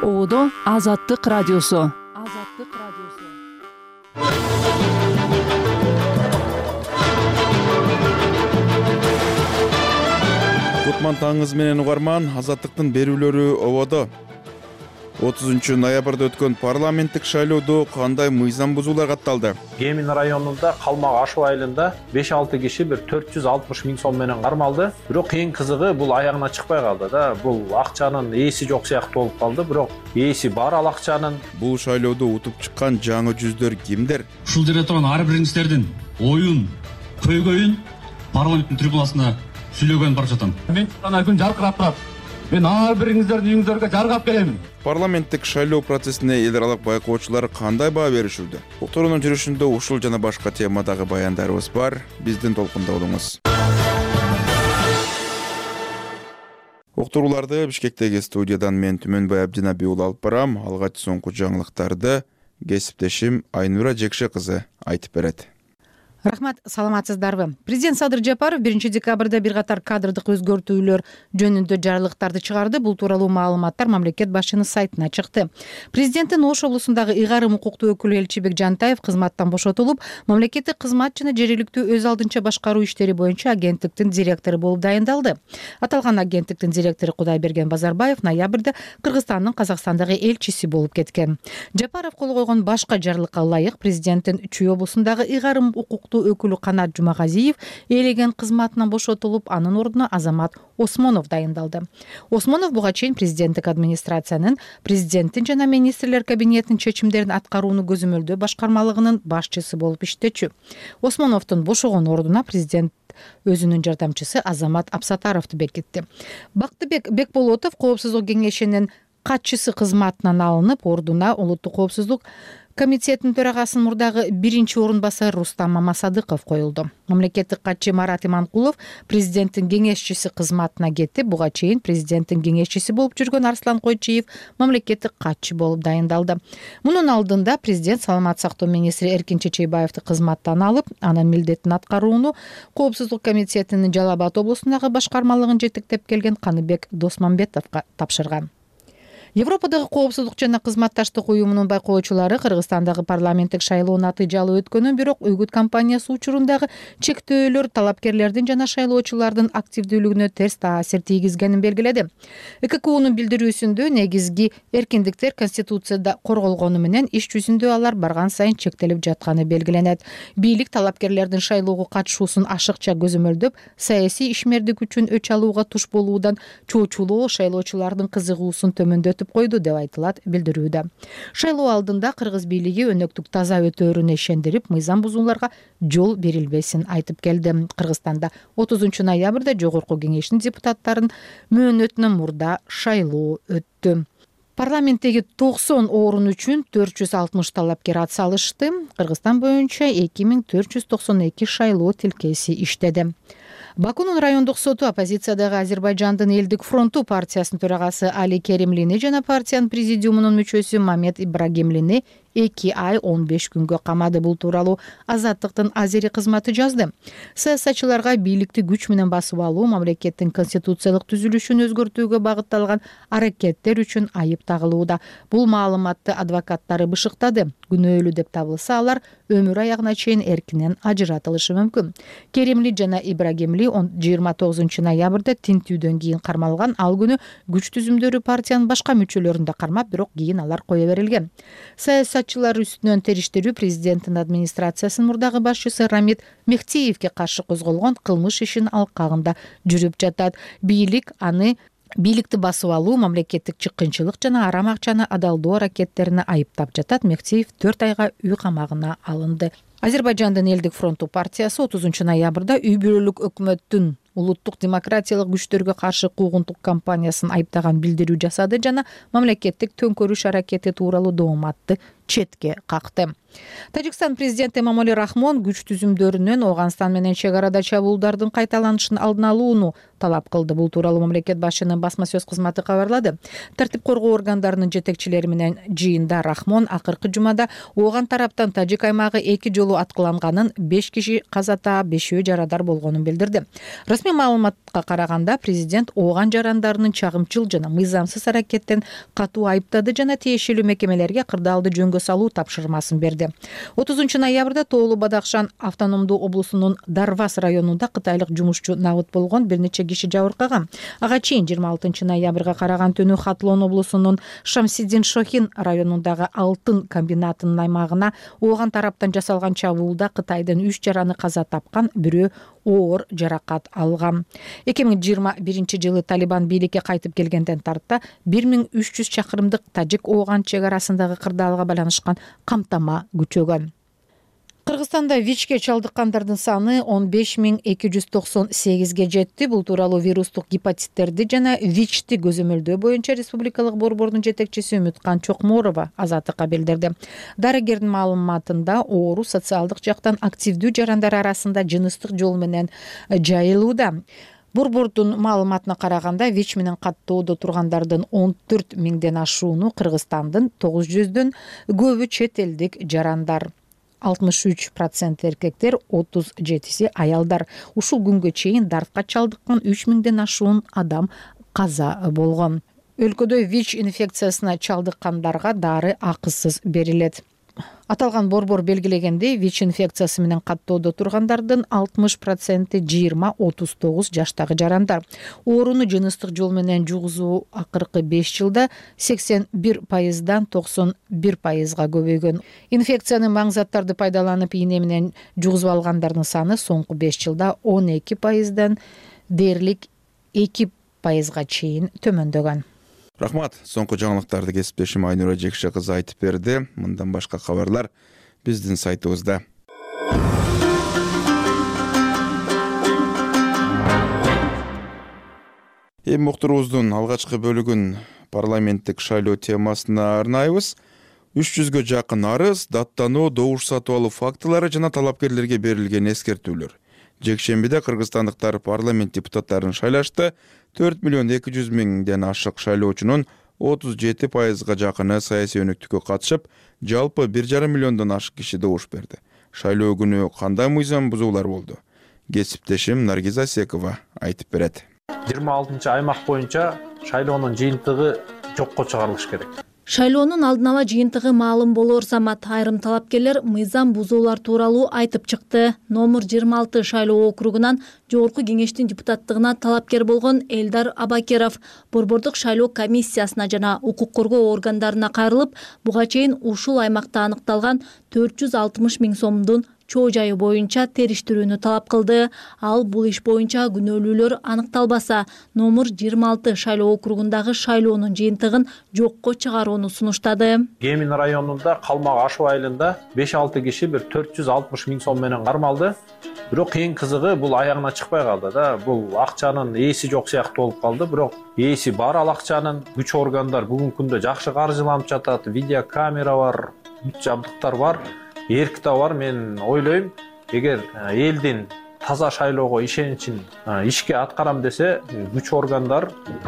Оодо Азаттык радиосу. Кутман таңыңыз менен угарман, Азаттыктын берүүлөрү ободо. 30 ноябрда өткөн парламенттик шайлоодо кандай мыйзам бузуулар катталды? Кемин районунда Калмак Ашуу айылында 5-6 киши бир 460 миң сом менен кармалды. Бирок эң кызыгы бул аягына чыкпай калды да. Бул акчанын ээси жок сыяктуу болуп калды, бирок ээси бар ал акчанын. Бул шайлоодо утуп чыккан жаңы жүздөр кимдер? Ушул жерде турган ар биринчилердин оюн, көйгөйүн парламенттин трибунасына сүйлөгөн барып жатам. Мен ана күн жаркырап турат. Мен ар бириңиздердин үйүңүздөргө жаргап келемин. Парламенттик шайлоо процессине эл аралык байкоочулар кандай баа беришүүдө? Уктуруунун жүрүшүндө ушул жана башка темадагы баяндарыбыз бар. Биздин толкунда болуңуз. Уктурууларды Бишкектеги студиядан мен Түмөнбай Абдинаби уулу алып барам. Алгач соңку жаңылыктарды кесиптешим Айнура Жекше кызы айтып берет. Рахмат, саламатсыздарбы? Президент Садыр Жапаров 1 декабрда бир катар кадрдык өзгөртүүлөр жөнүндө жарлыктарды чыгарды. Бул тууралуу маалыматтар мамлекет башчынын сайтына чыкты. Президенттин Ош облусундагы ыйгарым укуктуу өкүлү Элчибек Жантаев кызматтан бошотулуп, мамлекеттик кызмат жана жергиликтүү өз алдынча башкаруу иштери боюнча агенттиктин директору болуп дайындалды. Аталган агенттиктин директору Кудайберген Базарбаев ноябрда Кыргызстандын Казакстандагы элчиси болуп кеткен. Жапаров кол койгон башка жарлыкка ылайык президенттин Чүй облусундагы ыйгарым укуктуу өкүлү Канат Жумагазиев ээлеген кызматынан бошотулуп, анын ордуна Азамат Осмонов дайындалды. Осмонов буга чейин президенттик администрациянын, президенттин жана министрлер кабинетинин чечимдерин аткарууну көзөмөлдөө башкармалыгынын башчысы болуп иштечү. Осмоновдун бошогон ордуна президент өзүнүн жардамчысы Азамат Абсатаровду бекитти. Бактыбек Бекболотов Коопсуздук кеңешинин катчысы кызматынан алынып, ордуна Улуттук коопсуздук комитетинин төрагасынын мурдагы 1-орун басары Рустам Мамасадыков коюлду. Мамлекеттик катчы Марат Иманкулов президенттин кеңешчиси кызматына кетти. Буга чейин президенттин кеңешчиси болуп жүргөн Арслан Койчиев мамлекеттик катчы болуп дайындалды. Мунун алдында президент саламат сактоо министри Эркин Чечейбаевди кызматтан алып, анын милдетин аткарууну Коопсуздук комитетинин Жалал Абад облусундагы башкармалыгын жетектеп келген Каныбек Досмамбетовго тапшырган. Европадагы коопсуздук жана кызматташтык уюмунун байкоочулары Кыргызстандагы парламенттик шайлоо натыйжалуу өткөнүн, бирок Үгүт компаниясы учурундагы чектөөлөр талапкерлердин жана шайлоочулардын активдүүлүгүнө терс таасир тийгизгенин белгиледи. ЭККУнун билдирүүсүндө негизги эркиндиктер Конституцияда корголгону менен иш жүзүндө алар барган сайын чектелип жатканы белгиленет. Бийлик талапкерлердин шайлоого катышуусун ашыкча көзөмөлдөп, саясий ишмердик үчүн өч алууга туш болуудан чоочулоо шайлоочулардын кызыгуусун төмөндөтүп койду деп айтылат билдирүүдө. Шайлоо алдында Кыргыз бийлиги өнөктүк таза өтөөрүнө ишендирип, мыйзам бузууларга жол берилбесин айтып келди. Кыргызстанда 30 ноябрда Жогорку кеңештин депутаттарын мөөнөтүнөн мурда шайлоо өттү. Парламенттеги 90 орун үчүн 460 талапкер ат салышты. Кыргызстан боюнча 2492 шайлоо тилкеси иштеди. Бакунун райондук соту оппозициядагы Азербайжандын элдик фронту партиясынын төрагасы Али Керимлини жана партиянын президиумунун мүчөсү Мамед Ибрагимлини 2 ай 15 күнгө камады. Бул тууралуу Азаттыктын Азери кызматы жазды. Саясатчыларга бийликти күч менен басып алуу, мамлекеттин конституциялык түзүлүшүн өзгөртүүгө багытталган аракеттер үчүн айып тагылууда. Бул маалыматты адвокаттары бышыктады. Күнөөлүү деп табылса, алар өмүр аягына чейин эркинен ажыратылышы мүмкүн. Керимли жана Ибрагимли 29 ноябрда тинтүүдөн кийин кармалган. Ал күнү күч түзүмдөрү партиянын башка мүчөлөрүн да кармап, бирок кийин алар кое берилген. Саясатчылар үстүнөн териштирүү президенттин администрациясынын мурдагы башчысы Рамит Мехтиевке каршы козголгон кылмыш ишин алкагында жүрүп жатат. Бийликти басып алуу, мамлекеттик чыккынчылык жана арам акчаны адалдоо аракеттерине айыптап жатат. Мехтиев 4 айга үй камагына алынды. Азербайжандын элдик фронту партиясы 30 ноябрда үй бүлөлүк өкмөттүн улуттук демократиялык күчтөргө каршы куугунтук кампаниясын айыптаган билдирүү жасады жана мамлекеттик төңкөрүш аракети тууралуу дооматты четке какты. Тажикстан президенти Эмомали Рахмон күч түзүмдөрүнөн Ооганстан менен чек арада чабуулдардын кайталанышын алдын алууну талап кылды. Бул тууралуу мамлекет башчынын басма сөз кызматы кабарлады. Тартип коргоо органдарынын жетекчилери менен жыйында Рахмон акыркы жумада Ооган тараптан Тажик аймагы 2 жолу аткыланганын, 5 киши каза таап, 5-өө жарадар болгонун билдирди. Расмий маалыматка караганда президент Ооган жарандарынын чагымчыл жана мыйзамсыз аракеттен катуу айыптады жана тиешелүү мекемелерге кырдаалды жөнгө салуу тапшырмасын берди. 30 ноябрда Тоолу Бадахшан автономдуу облусунун Дарвас районунда кытайлык жумушчу набыт болгон бир нече киши жабыркаган. Ага чейин 26 ноябрга караган түнү Хатлон облусунун Шамсиддин Шохин районундагы алтын комбинатынын аймагына Ооган тараптан жасалган чабуулда Кытайдын 3 жараны каза тапкан, бирөө оор жаракат алган. 2021 жылы Талибан бийликке кайтып келгенден тарта 1300 чакырымдык Тажик-Ооган чек арасындагы кырдаалга байланышкан камтама күчөгөн. Кыргызстанда ВИЧке чалдыккандардын саны 15298ге жетти. Бул тууралуу вирустук гепатиттерди жана ВИЧти көзөмөлдөө боюнча Республикалык борбордун жетекчиси Үмүткан Чокморова Азаттыкка билдирди. Дарыгердин маалыматында оору социалдык жактан активдүү жарандар арасында жыныстык жол менен жайылууда. Борбордун маалыматына караганда ВИЧ менен каттоодо тургандардын 14 миңден ашууну Кыргызстандын 900дөн көбү чет элдик жарандар. 63% эркектер, 37 аялдар. Ушул күнгө чейин дартка чалдыккан 3000ден ашуун адам каза болгон. Өлкөдө ВИЧ инфекциясына чалдыккандарга дары акысыз берилет. Аталган борбор белгилегендей, ВИЧ инфекциясы менен каттоодо тургандардын 60% 20-39 жаштагы жарандар. Ооруну жыныстык жол менен жугузуу акыркы 5 жылда 81%дан 91%га көбөйгөн. Инфекциянын маң заттарды пайдаланып ийне менен жугузуп алгандардын саны соңку 5 жылда 12%дан дээрлик 2%га чейин төмөндөгөн. Рахмат, соңку жаңылыктарды кесиптешим Айнура Жекше кызы айтып берди. Мындан башка кабарлар биздин сайтыбызда. Уктурубуздун алгачкы бөлүгүн парламенттик шайлоо темасына арнайбыз. 300гө жакын арыз, даттануу, добуш сатып алуу фактылары жана талапкерлерге берилген эскертүүлөр. Жекшембиде кыргызстандыктар парламент депутаттарын шайлашты. 4.200.000ден ашык шайлоочунун 37%га жакыны саясий өнүктүккө катышып, жалпы 1,5 миллиондон ашык киши добуш берди. Шайлоо күнү кандай мыйзам бузуулар болду? Кесиптешим Наргиза Секова айтып берет. 26 аймак боюнча шайлоонун жыйынтыгы жокко чыгарылыш керек. Шайлоонун алдын ала жыйынтыгы маалым болор замат айрым талапкерлер мыйзам бузуулар тууралуу айтып чыкты. Номер 26 шайлоо округунан жогорку кеңештин депутаттыгына талапкер болгон Элдар Абакеров борбордук шайлоо комиссиясына жана укук коргоо органдарына кайрылып, буга чейин ушул аймакта аныкталган 460 миң сомдун чоо жайы боюнча териштирүүнү талап кылды. Ал бул иш боюнча күнөөлүүлөр аныкталбаса, номер 26 шайлоо округундагы шайлоонун жыйынтыгын жокко чыгарууну сунуштады. Кемин районунда Калмак Ашуу айылында 5-6 киши бир 460 миң сом менен кармалды. Бирок эң кызыгы бул аягына чыкпай калды да. Бул акчанын ээси жок сыяктуу болуп калды. Бирок ээси бар ал акчанын. Күч органдар бүгүнкү күндө жакшы каржыланып жатат. Видеокамера бар, бүт жабдыктар бар. Эрк да бар. Мен ойлойм, эгер элдин таза шайлоого ишеничин ишке аткарам десе, күч органдар,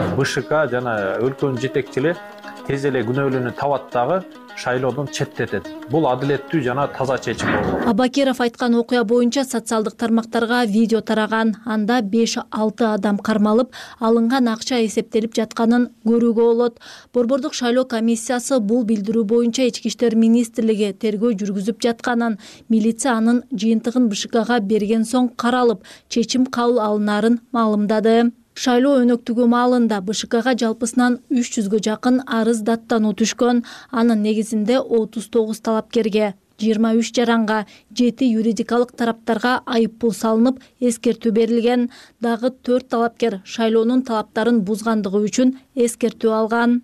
БШК жана өлкөнүн жетекчилери тез эле күнөөлүүнү табат дагы шайлоодон четтетет. Бул адилеттүү жана таза чечим болду. Абакеров айткан окуя боюнча социалдык тармактарга видео тараган. Анда 5-6 адам кармалып, алынган акча эсептелип жатканын көрүүгө болот. Борбордук шайлоо комиссиясы бул билдирүү боюнча Ички иштер министрлиги тергөө жүргүзүп жатканын, милиция анын жыйынтыгын БШКга берген соң каралып, чечим кабыл алынарын маалымдады. Шайлоо өнөктүгү маалында БШКга жалпысынан 300гө жакын арыз даттануу түшкөн. Анын негизинде 39 талапкерге, 23 жаранга, 7 юридикалык тараптарга айып пул салынып, эскертүү берилген. Дагы 4 талапкер шайлоонун талаптарын бузгандыгы үчүн эскертүү алган.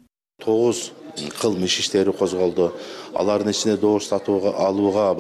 9 кылмыш иштери козголду. Алардын ичинде добуш сатып алууга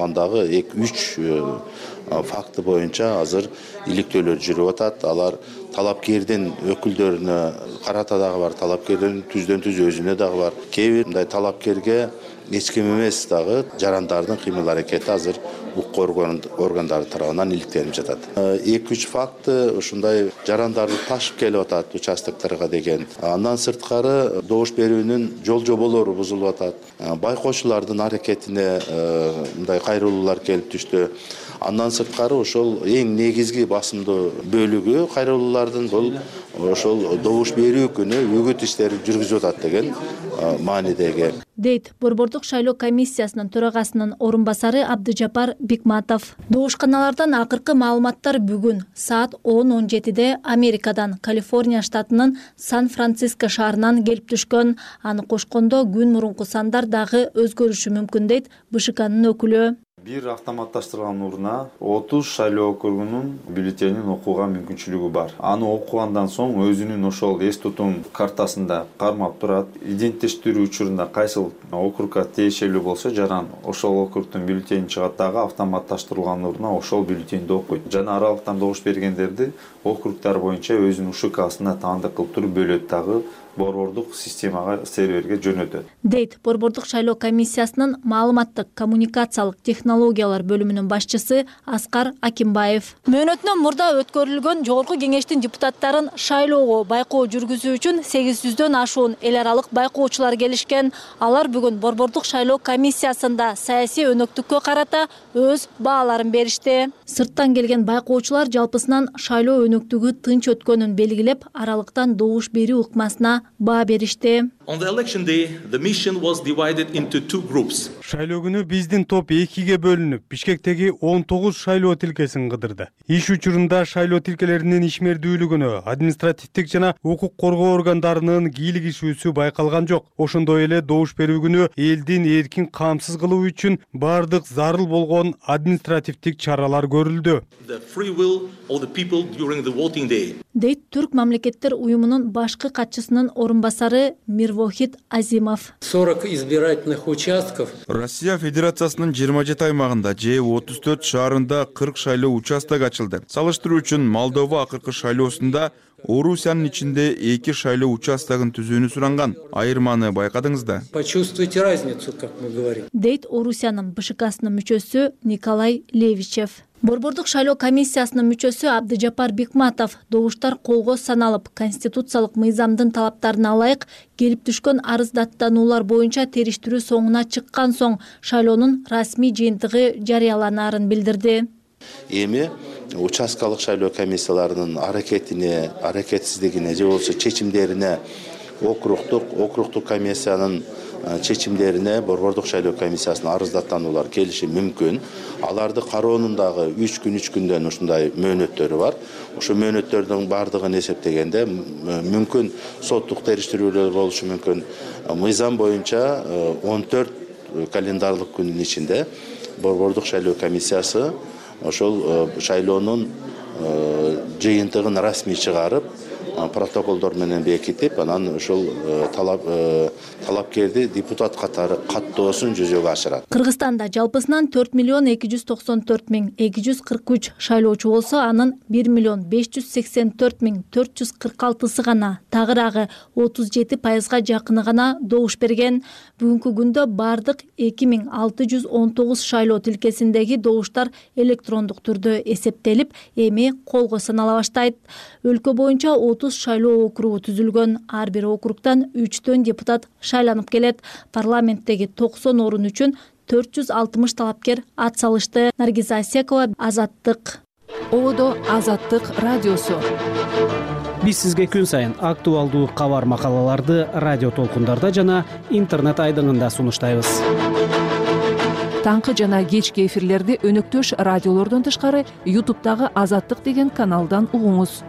багытталгандагы 3 факты боюнча азыр иликтөөлөр жүрүп атат. Алар талапкердин өкүлдөрүнө карата дагы бар, талапкердин түздөн түз өзүнө дагы бар. Кээ бир мындай талапкерге эч ким эмес дагы жарандардын кыймыл аракети азыр укук органдары тарабынан иликтенип жатат. 2-3 факты ушундай жарандарды ташып келип атат участокторго деген. Андан сырткары добуш берүүнүн жол жоболору бузулуп атат. Байкоочулардын аракетине мындай кайрылуулар келип түштү. Андан сырткары ошол эң негизги басымдуу бөлүгү кайрылуулардын бул ошол добуш берүү күнү үгүт иштерин жүргүзүп атат деген маанидеги. Дейт Борбордук шайлоо комиссиясынын төрагасынын орун басары Абдыжапар Бикматов. Добушканалардан акыркы маалыматтар бүгүн саат 10:17 Америкадан Калифорния штатынын Сан-Франциско шаарынан келип түшкөн. Аны кошкондо күн мурунку сандар дагы өзгөрүшү мүмкүн дейт БШКнын өкүлү. Бир автоматташтырылган урна 30 шайлоо округунун бюллетенин окууга мүмкүнчүлүгү бар. Аны окугандан соң өзүнүн ошол эс тутум картасында кармап турат. Иденттештирүү учурунда кайсыл округга тиешелүү болсо, жаран ошол округдун бюллетени чыгат дагы автоматташтырылган урна ошол бюллетенди окуйт. Жана аралыктан добуш бергендерди округдар боюнча өзүнүн УШКсына таандык кылып туруп бөлөт дагы борбордук системага, серверге жөнөтөт. Дейт Борбордук шайлоо комиссиясынын маалыматтык коммуникациялык технологиялар бөлүмүнүн башчысы Аскар Акимбаев. Мөөнөтүнөн мурда өткөрүлгөн жогорку кеңештин депутаттарын шайлоого байкоо жүргүзүү үчүн 800дөн ашуун эл аралык байкоочулар келишкен. Алар бүгүн Борбордук шайлоо комиссиясында саясий өнөктүккө карата өз бааларын беришти. Сырттан келген байкоочулар жалпысынан шайлоо өнөктүгү тынч өткөнүн белгилеп, аралыктан добуш берүү ыкмасына баа беришти. Шайлоо күнү биздин топ 2-ге бөлүнүп, Бишкектеги 19 шайлоо тилкесин кыдырды. Иш учурунда шайлоо тилкелеринин ишмердүүлүгүнө, административдик жана укук коргоо органдарынын кийлигишүүсү байкалган жок. Ошондой эле добуш берүү күнү элдин эркин камсыз кылуу үчүн бардык зарыл болгон административдик чаралар көрүлдү. Дейт Түрк мамлекеттер уюмунун башкы катчысынын орун басары Мирвохит Азимов. 40 избирательных участков. Россия Федерациясынын 27 аймагында же 34 шаарында 40 шайлоо участок ачылды. Салыштыруу үчүн Молдова акыркы шайлоосунда Орусиянын ичинде 2 шайлоо участогун түзүүнү суранган. Айырманы байкадыңыз да? Почувствуйте разницу, как мы говорим. Дейт Орусиянын БШКсынын мүчөсү Николай Левичев. Борбордук шайлоо комиссиясынын мүчөсү Абдыжапар Бикматов добуштар колго саналып, конституциялык мыйзамдын талаптарына ылайык келип түшкөн арыз даттануулар боюнча териштирүү соңуна чыккан соң шайлоонун расмий жыйынтыгы жарыяланаарын билдирди. Эми участкалык шайлоо комиссияларынын аракетсиздигине же болбосо чечимдерине округдук комиссиянын чечимдерине Борбордук шайлоо комиссиясына арыз даттануулар келиши мүмкүн. Аларды кароонун дагы 3 күндөн ушундай мөөнөттөрү бар. Ошо мөөнөттөрдүн бардыгын эсептегенде мүмкүн соттук териштирүүлөр болушу мүмкүн. Мыйзам боюнча 14 календарлык күндүн ичинде Борбордук шайлоо комиссиясы ошол шайлоонун жыйынтыгын расмий чыгарып, протоколдор менен бекитип, анан ошол талапкерди депутат катары каттоосун жүзөгө ашырат. Кыргызстанда жалпысынан 4.294.243 шайлоочу болсо, анын 1.584.446 гана, тагыраагы 37% жакыны гана добуш берген. Бүгүнкү күндө бардык 2619 шайлоо тилкесиндеги добуштар электрондук түрдө эсептелип, эми колго санала баштайт. Өлкө боюнча 30 шайлоо округу түзүлгөн. Ар бир округдан 3 депутат шайланып келет. Парламенттеги 90 орун үчүн 460 талапкер ат салышты. Наргиза Асекова, Азаттык. Ободо Азаттык радиосу. Биз сизге күн сайын актуалдуу кабар макалаларды радио толкундарда жана интернет айдыңында сунуштайбыз. Таңкы жана кечки эфирлерди өнөктөш радиолордон тышкары YouTube'дагы Азаттык деген каналдан угуңуз.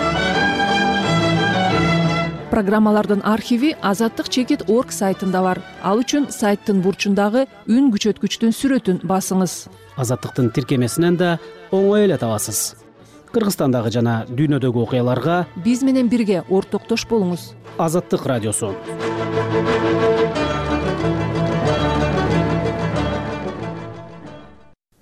Программалардын архиви azattik.org сайтында бар. Ал үчүн сайттын бурчундагы үн күчөткүчтүн сүрөтүн басыңыз. Азаттыктын тиркемесинен да оңой эле табасыз. Кыргызстандагы жана дүйнөдөгү окуяларга биз менен бирге ортоктош болуңуз. Азаттык радиосу.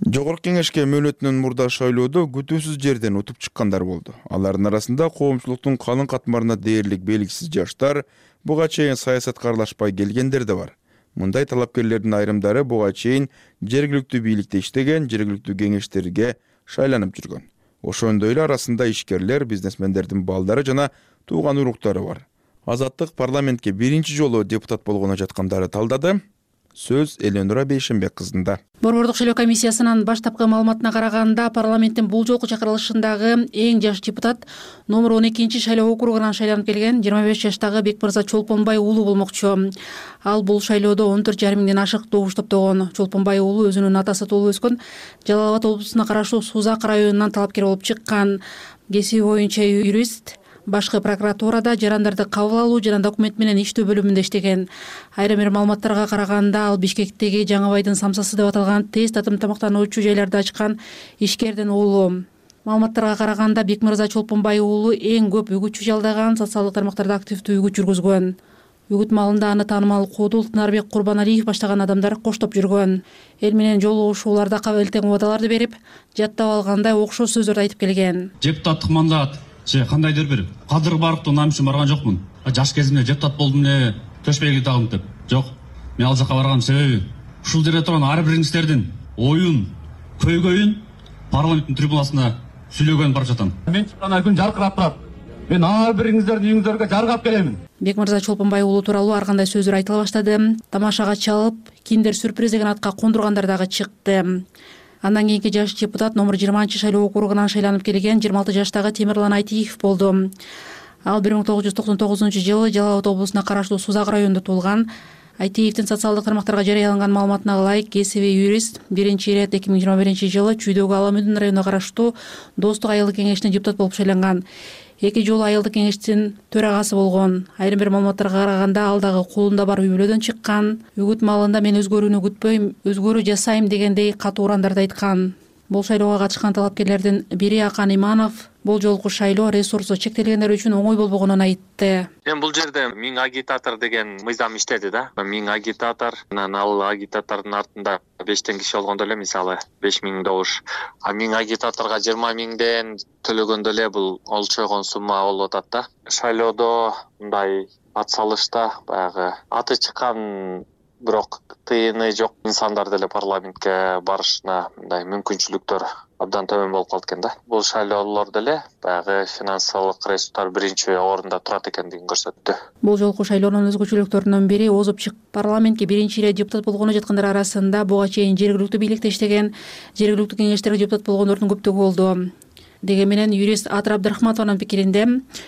Жогорку кеңешке мөөнөтүнөн мурда шайлоодо күтүүсүз жерден утуп чыккандар болду. Алардын арасында коомчулуктун калың катмарына дээрлик белгисиз жаштар, буга чейин саясатка аралашпай келгендер да бар. Мындай талапкерлердин айрымдары буга чейин жергиликтүү бийликте иштеген, жергиликтүү кеңештерге шайланып жүргөн. Ошондой эле арасында ишкерлер, бизнесмендердин балдары жана тууган уруктары бар. Азаттык парламентке биринчи жолу депутат болгоно жаткандары талдады. Сөз Эленора Бейшенбек кызында. Борбордук шайлоо комиссиясынын баштапкы маалыматына караганда, парламенттин бул жолку чакырылышындагы эң жаш депутат номер 12 шайлоо округунан шайланып келген 25 жаштагы Бекмырза Чолпонбай уулу болмокчу. Ал бул шайлоодо 14,5 миңден ашык добуш топтогон. Чолпонбай уулу өзүнүн атасы туулуп өскөн Жалал Абад облусуна караштуу Сузак районунан талапкер болуп чыккан. Кесиби боюнча юрист, башкы прокуратурада жарандарды кабыл алуу жана документ менен иштөө бөлүмүндө иштеген. Айрым бир маалыматтарга караганда, ал Бишкектеги Жаңы Байдын самсасы деп аталган тез татым тамактануучу жайларды ачкан ишкердин уулу. Маалыматтарга караганда, Бекмырза Чолпонбай уулу эң көп үгүт жалдаган, социалдык тармактарда активдүү үгүт жүргүзгөн. Үгүт маалында аны таанымал Куудул Нарбек Курбаналиев баштаган адамдар коштоп жүргөн. Эл менен жолугушууларда кабылтең убадаларды берип, жаттап алгандай окшош сөздөрдү айтып келген. Депутаттык мандат кандайдыр бир кадыр барыптын намысын барган жокмун. Жаш кезимде депутат болдум эле, төшбөйгө тагым деп. Жок. Мен ал жака барганым себеби ушул жерде турган ар бириңиздердин оюн, көйгөйүн парламенттин трибунасына сүйлөгөн барып жатам. Мен чыккан күн жаркырап турат. Мен ар бириңиздердин үйүңүздөргө жаргап келемин. Бекмырза Чолпонбай уулу тууралуу ар кандай сөздөр айтыла баштады. Тамашага чалып, киндер сюрприз деген атка кондургандар дагы чыкты. Андан кийинки жаш депутат номер 20 шайлоо округунан шайланып келген 26 жаштагы Темирлан Айтиев болду. Ал 1999-жылы Жалал Абад облусуна караштуу Сузак районунда туулган. Айтиевдин социалдык тармактарга жарыяланган маалыматына ылайык, кесиби юрист, биринчи ирет 2021-жылы Чүйдөгү Аламүдүн районуна караштуу Достук айылдык кеңешине депутат болуп шайланган. 2 жолу айылдык кеңештин төрагасы болгон. Айрым бир маалыматтарга караганда, ал дагы колунда бар үй бүлөдөн чыккан. Үгүт маалында мен өзгөрүүнү күтпөйм, өзгөрүү жасайм дегендей катуу урандарды айткан. Бул шайлоого катышкан талапкерлердин бири Акан Иманов бул жолку шайлоо ресурсу чектелгендер үчүн оңой болбогонун айтты. Эми бул жерде 1000 агитатор деген мыйзам иштеди да. 1000 агитатор, анан ал агитатордун артында 5 киши болгондо эле, мисалы 5000 добуш. А 1000 агитаторго 20 миңден төлөгөндө эле бул олчойгон сумма болуп атат да. Шайлоодо мындай ат салышта баягы аты чыккан бирок тыйыны жок инсандар деле парламентке барышына мындай мүмкүнчүлүктөр абдан төмөн болуп калат экен да. Бул шайлоолор деле баягы финансылык ресурстар биринчи орунда турат экендигин көрсөттү. Бул жолку шайлоонун өзгөчөлүктөрүнүн бири озуп чык. Парламентке биринчи эле депутат болгону жаткандар арасында буга чейин жергиликтүү бийликте иштеген, жергиликтүү кеңештерге депутат болгондордун көптүгү болду. Деги менен юрист Атыр Абдрахматованын пикиринде,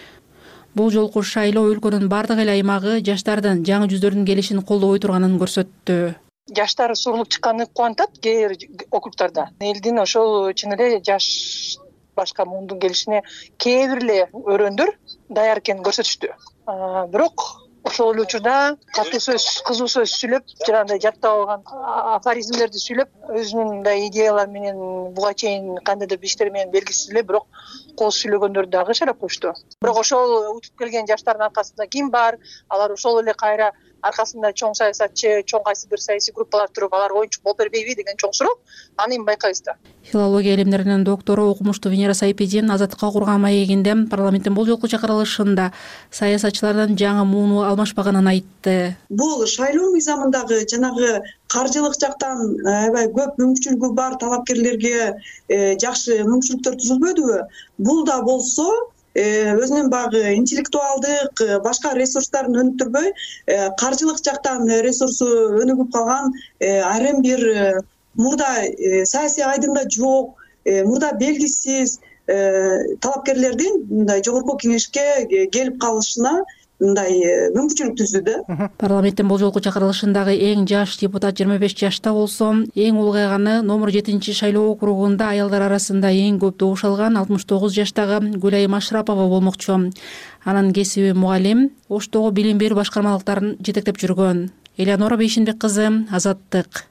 бул жолку шайлоо өлкөнүн бардык эл аймагы жаштардын жаңы жүздөрдүн келишин колдобой турганын көрсөттү. Жаштар сурулуп чыкканы кубантат кээ бир округдарда. Элдин ошол чын эле жаш башка мундун келишине кээ бир эле өрөөндөр даяр экенин көрсөтүштү. Бирок ошол эле учурда катуу сөз, кызуу сөз сүйлөп, жанагындай жаттап алган афоризмдерди сүйлөп, өзүнүн мындай идеялары менен буга чейин кандайдыр бир иштер менен белгисиз эле, бирок кол сүйлөгөндөр дагы шарап коюшту. Бирок ошол утуп келген жаштардын аркасында ким бар? Алар ошол эле кайра аркасында чоң саясатчы, чоң кайсы бир саясий группалар туруп, алар оюнчук болуп бербейби деген чоң суроо. Аны эми байкайбыз да. Филология илимдеринин доктору, окумуштуу Венера Сайпедин Азаттыкка курган маегинде парламенттин бул жолку чакырылышында саясатчылардын жаңы мууну алмашпаганын айтты. Бул шайлоо мыйзамындагы жанагы каржылык жактан аябай көп мүмкүнчүлүгү бар талапкерлерге жакшы мүмкүнчүлүктөр түзүлбөдүбү? Бул да болсо өзүнүн багы интеллектуалдык башка ресурстарын өнүктүрбөй, каржылык жактан ресурсу өнүгүп калган айрым бир мурда саясий айдында жок, мурда белгисиз талапкерлердин мындай жогорку кеңешке келип калышына мындай мүмкүнчүлүк түздү да. Парламенттин бул жолку чакырылышындагы эң жаш депутат 25 жашта болсо, эң улгайганы номер 7 шайлоо округунда аялдар арасында эң көп добуш алган 69 жаштагы Гүлайым Ашрапова болмокчу. Анын кесиби мугалим, Оштогу билим берүү башкармалыктарын жетектеп жүргөн. Эленора Бейшенбек кызы, Азаттык.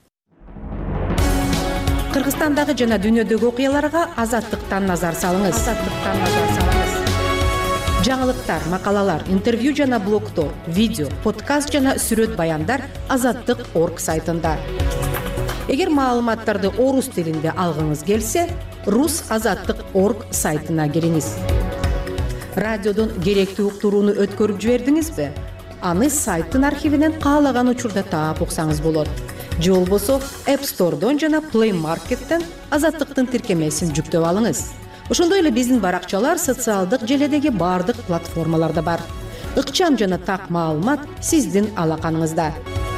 Кыргызстандагы жана дүйнөдөгү окуяларга Азаттыктан назар салыңыз. Жаңылыктар, макалалар, интервью жана блогтор, видео, подкаст жана сүрөт баяндар Азаттык.орг сайтында. Эгер маалыматтарды орус тилинде алгыңыз келсе, rusazattik.org сайтына кириңиз. Радиодон керектүү уктурууну өткөрүп жибердиңизби? Аны сайттын архивинен каалаган учурда таап уксаңыз болот. Же болбосо App Store'дон жана Play Market'тен Азаттыктын тиркемесин жүктөп алыңыз. Ошондой эле биздин баракчалар социалдык желедеги бардык платформаларда бар. Ыкчам жана так маалымат сиздин алаканыңызда.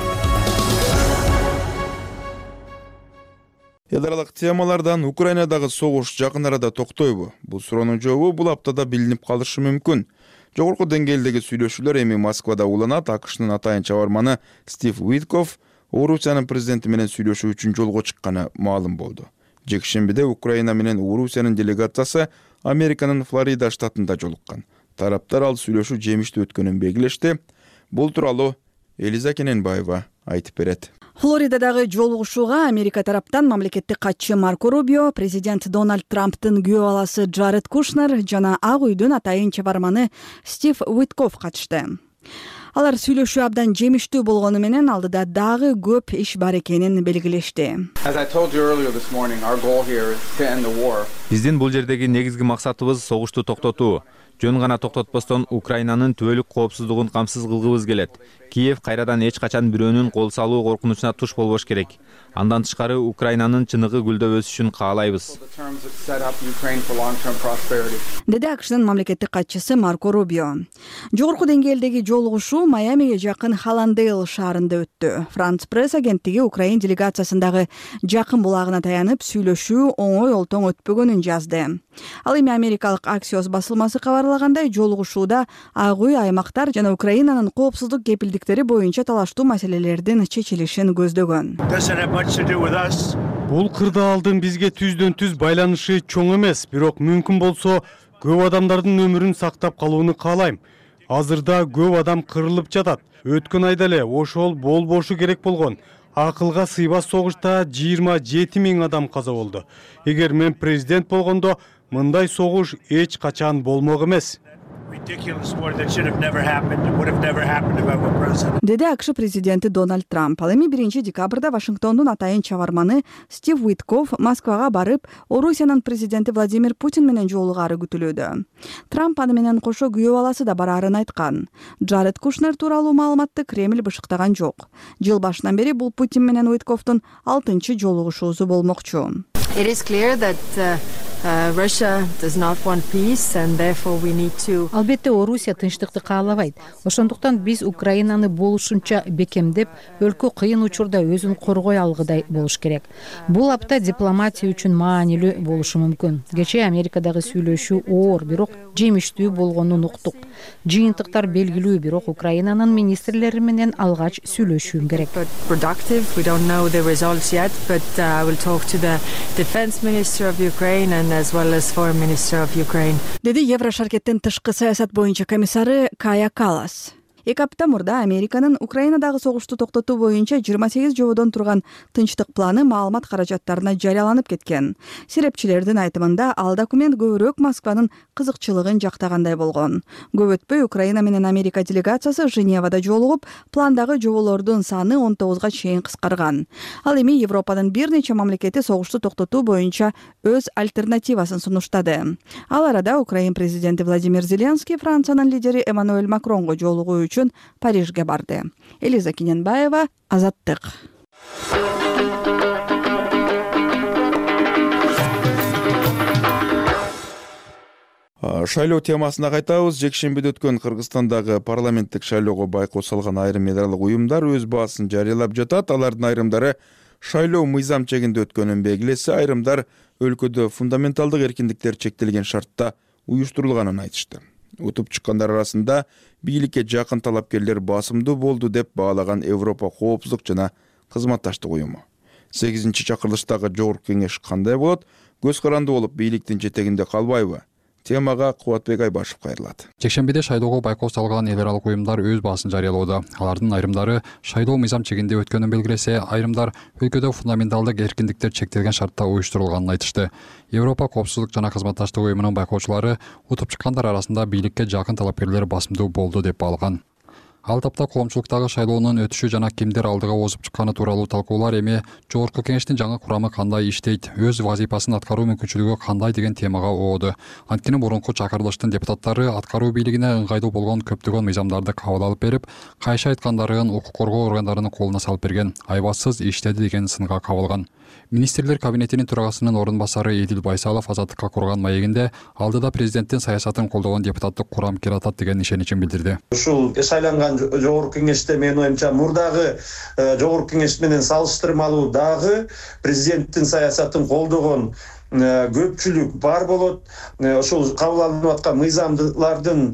Эл аралык темалардан Украинадагы согуш жакын арада токтойбу? Бул суроонун жообу бул аптада билинип калышы мүмкүн. Жогорку деңгээлдеги сүйлөшүүлөр эми Москвада уланат. АКШнын атайын чабарманы Стив Уитков Орусиянын президенти менен сүйлөшүү үчүн жолго чыкканы маалым болду. Жекшембиде Украина менен Орусиянын делегациясы Американын Флорида штатында жолуккан. Тараптар ал сүйлөшүү жемиштүү өткөнүн белгилешти. Бул тууралуу Элиза Кененбаева айтып берет. Флоридадагы жолугушууга Америка тараптан мамлекеттик катчы Марко Рубио, президент Дональд Трамптын күйөө баласы Джаред Кушнер жана Ак үйдүн атайын чабарманы Стив Уитков катышты. Алар сүйлөшүү абдан жемиштүү болгону менен алдыда дагы көп иш бар экенин белгилешти. Биздин бул жердеги негизги максатыбыз согушту токтотуу. Жөн гана токтотпостон Украинанын түбөлүк коопсуздугун камсыз кылгыбыз келет. Киев кайрадан эч качан бирөөнүн кол салуу коркунучуна туш болбош керек. Андан тышкары Украинанын чыныгы гүлдөп өсүшүн каалайбыз. Деди АКШнын мамлекеттик катчысы Марко Рубио. Жогорку деңгээлдеги жолугушуу Майамиге жакын Халландейл шаарында өттү. Франц пресс агенттиги Украин делегациясындагы жакын булагына таянып сүйлөшүү оңой олтоң өтпөгөнүн жазды. Ал эми америкалык Axios басылмасы кабарлагандай, жолугушууда Ак үй аймактар жана Украинанын коопсуздук кепилдиктери боюнча талаштуу маселелердин чечилишин көздөгөн. Бул кырдаалдын бизге түздөн түз байланышы чоң эмес, бирок мүмкүн болсо көп адамдардын өмүрүн сактап калууну каалайм. Азырда көп адам кырылып жатат. Өткөн айда эле ошол болбошу керек болгон акылга сыйбас согушта 27 000 адам каза болду. Эгер мен президент болгондо мындай согуш эч качан болмок эмес. Деди АКШ президенти Дональд Трамп. Ал эми 1 декабрда Вашингтондун атайын чабарманы Стив Уитков Москвага барып, Орусиянын президенти Владимир Путин менен жолугаары күтүлүүдө. Трамп аны менен кошо күйөө баласы да бараарын айткан. Джаред Кушнер тууралуу маалыматты Кремль бышыктаган жок. Жыл башынан бери бул Путин менен Уитковдун 6-чы жолугушуусу болмокчу. It is clear that Russia does not want peace and therefore we need to. Албетте Орусия тынчтыкты каалабайт. Ошондуктан биз Украинаны болушунча бекемдеп, өлкө кыйын учурда өзүн коргой алгыдай болуш керек. Бул апта дипломатия үчүн маанилүү болушу мүмкүн. Кечээ Америкадагы сүйлөшүү оор, бирок жемиштүү болгонун уктук. Жыйынтыктар белгилүү, бирок Украинанын министрлери менен алгач сүйлөшүүм керек. Productive. We don't know the results yet, but I will talk to the defense minister of Ukraine and as well as foreign minister of Ukraine. Деди Еврошаркеттин тышкы саясат боюнча комиссары Кая Калас. 2 апта мурда Американын Украинадагы согушту токтотуу боюнча 28 жободон турган тынчтык планы маалымат каражаттарына жарыяланып кеткен. Серепчилердин айтымында ал документ көбүрөөк Москванын кызыкчылыгын жактагандай болгон. Көп өтпөй Украина менен Америка делегациясы Женевада жолугуп, пландагы жоболордун саны 19га чейин кыскарган. Ал эми Европанын бир нече мамлекети согушту токтотуу боюнча өз альтернативасын сунуштады. Ал арада Украин президенти Владимир Зеленский Франциянын лидери Эммануэль Макронго жолугуу үчүн Парижге барды. Элиза Кененбаева, Азаттык. Шайлоо темасына кайтабыз. Жекшембиде өткөн Кыргызстандагы парламенттик шайлоого байкоо салган айрым эл аралык уюмдар өз баасын жарыялап жатат. Алардын айрымдары шайлоо мыйзам чегинде өткөнүн белгилесе, айрымдар өлкөдө фундаменталдык эркиндиктер чектелген шартта уюштурулганын айтышты. Утуп чыккандар арасында бийликке жакын талапкерлер басымдуу болду деп баалаган Европа коопсуздук жана кызматташтык уюму. 8-чакырылыштагы жогорку кеңеш кандай болот? Көз каранды болуп бийликтин жетегинде калбайбы? Темага Кубатбек Айбашев кайрылат. Жекшембиде шайлоого байкоо салган эл аралык уюмдар өз баасын жарыялоодо. Алардын айрымдары шайлоо мыйзам чегинде өткөнүн белгилесе, айрымдар өлкөдө фундаменталдык эркиндиктер чектелген шартта уюштурулганын айтышты. Европа коопсуздук жана кызматташтык уюмунун байкоочулары утуп чыккандар арасында бийликке жакын талапкерлер басымдуу болду деп баалаган. Ал тапта коомчулуктагы шайлоонун өтүшү жана кимдер алдыга озуп чыкканы тууралуу талкуулар эми жогорку кеңештин жаңы курамы кандай иштейт, өз вазифасын аткаруу мүмкүнчүлүгү кандай деген темага ооду. Анткени мурунку чакырылыштын депутаттары аткаруу бийлигине ыңгайлуу болгон көптөгөн мыйзамдарды кабыл алып берип, кайшы айткандарын укук коргоо органдарынын колуна салып берген, айбатсыз иштеди деген сынга кабылган. Министрлер кабинетинин төрагасынын орун басары Эдил Байсалов Азаттыкка курган маегинде алдыда президенттин саясатын колдогон депутаттык курам киратат деген ишеничин билдирди. Ушул шайланган жогорку кеңеште менин оюмча мурдагы жогорку кеңеш менен салыштырмалуу дагы президенттин саясатын колдогон көпчүлүк бар болот. Ошол кабыл алынып аткан мыйзамдардын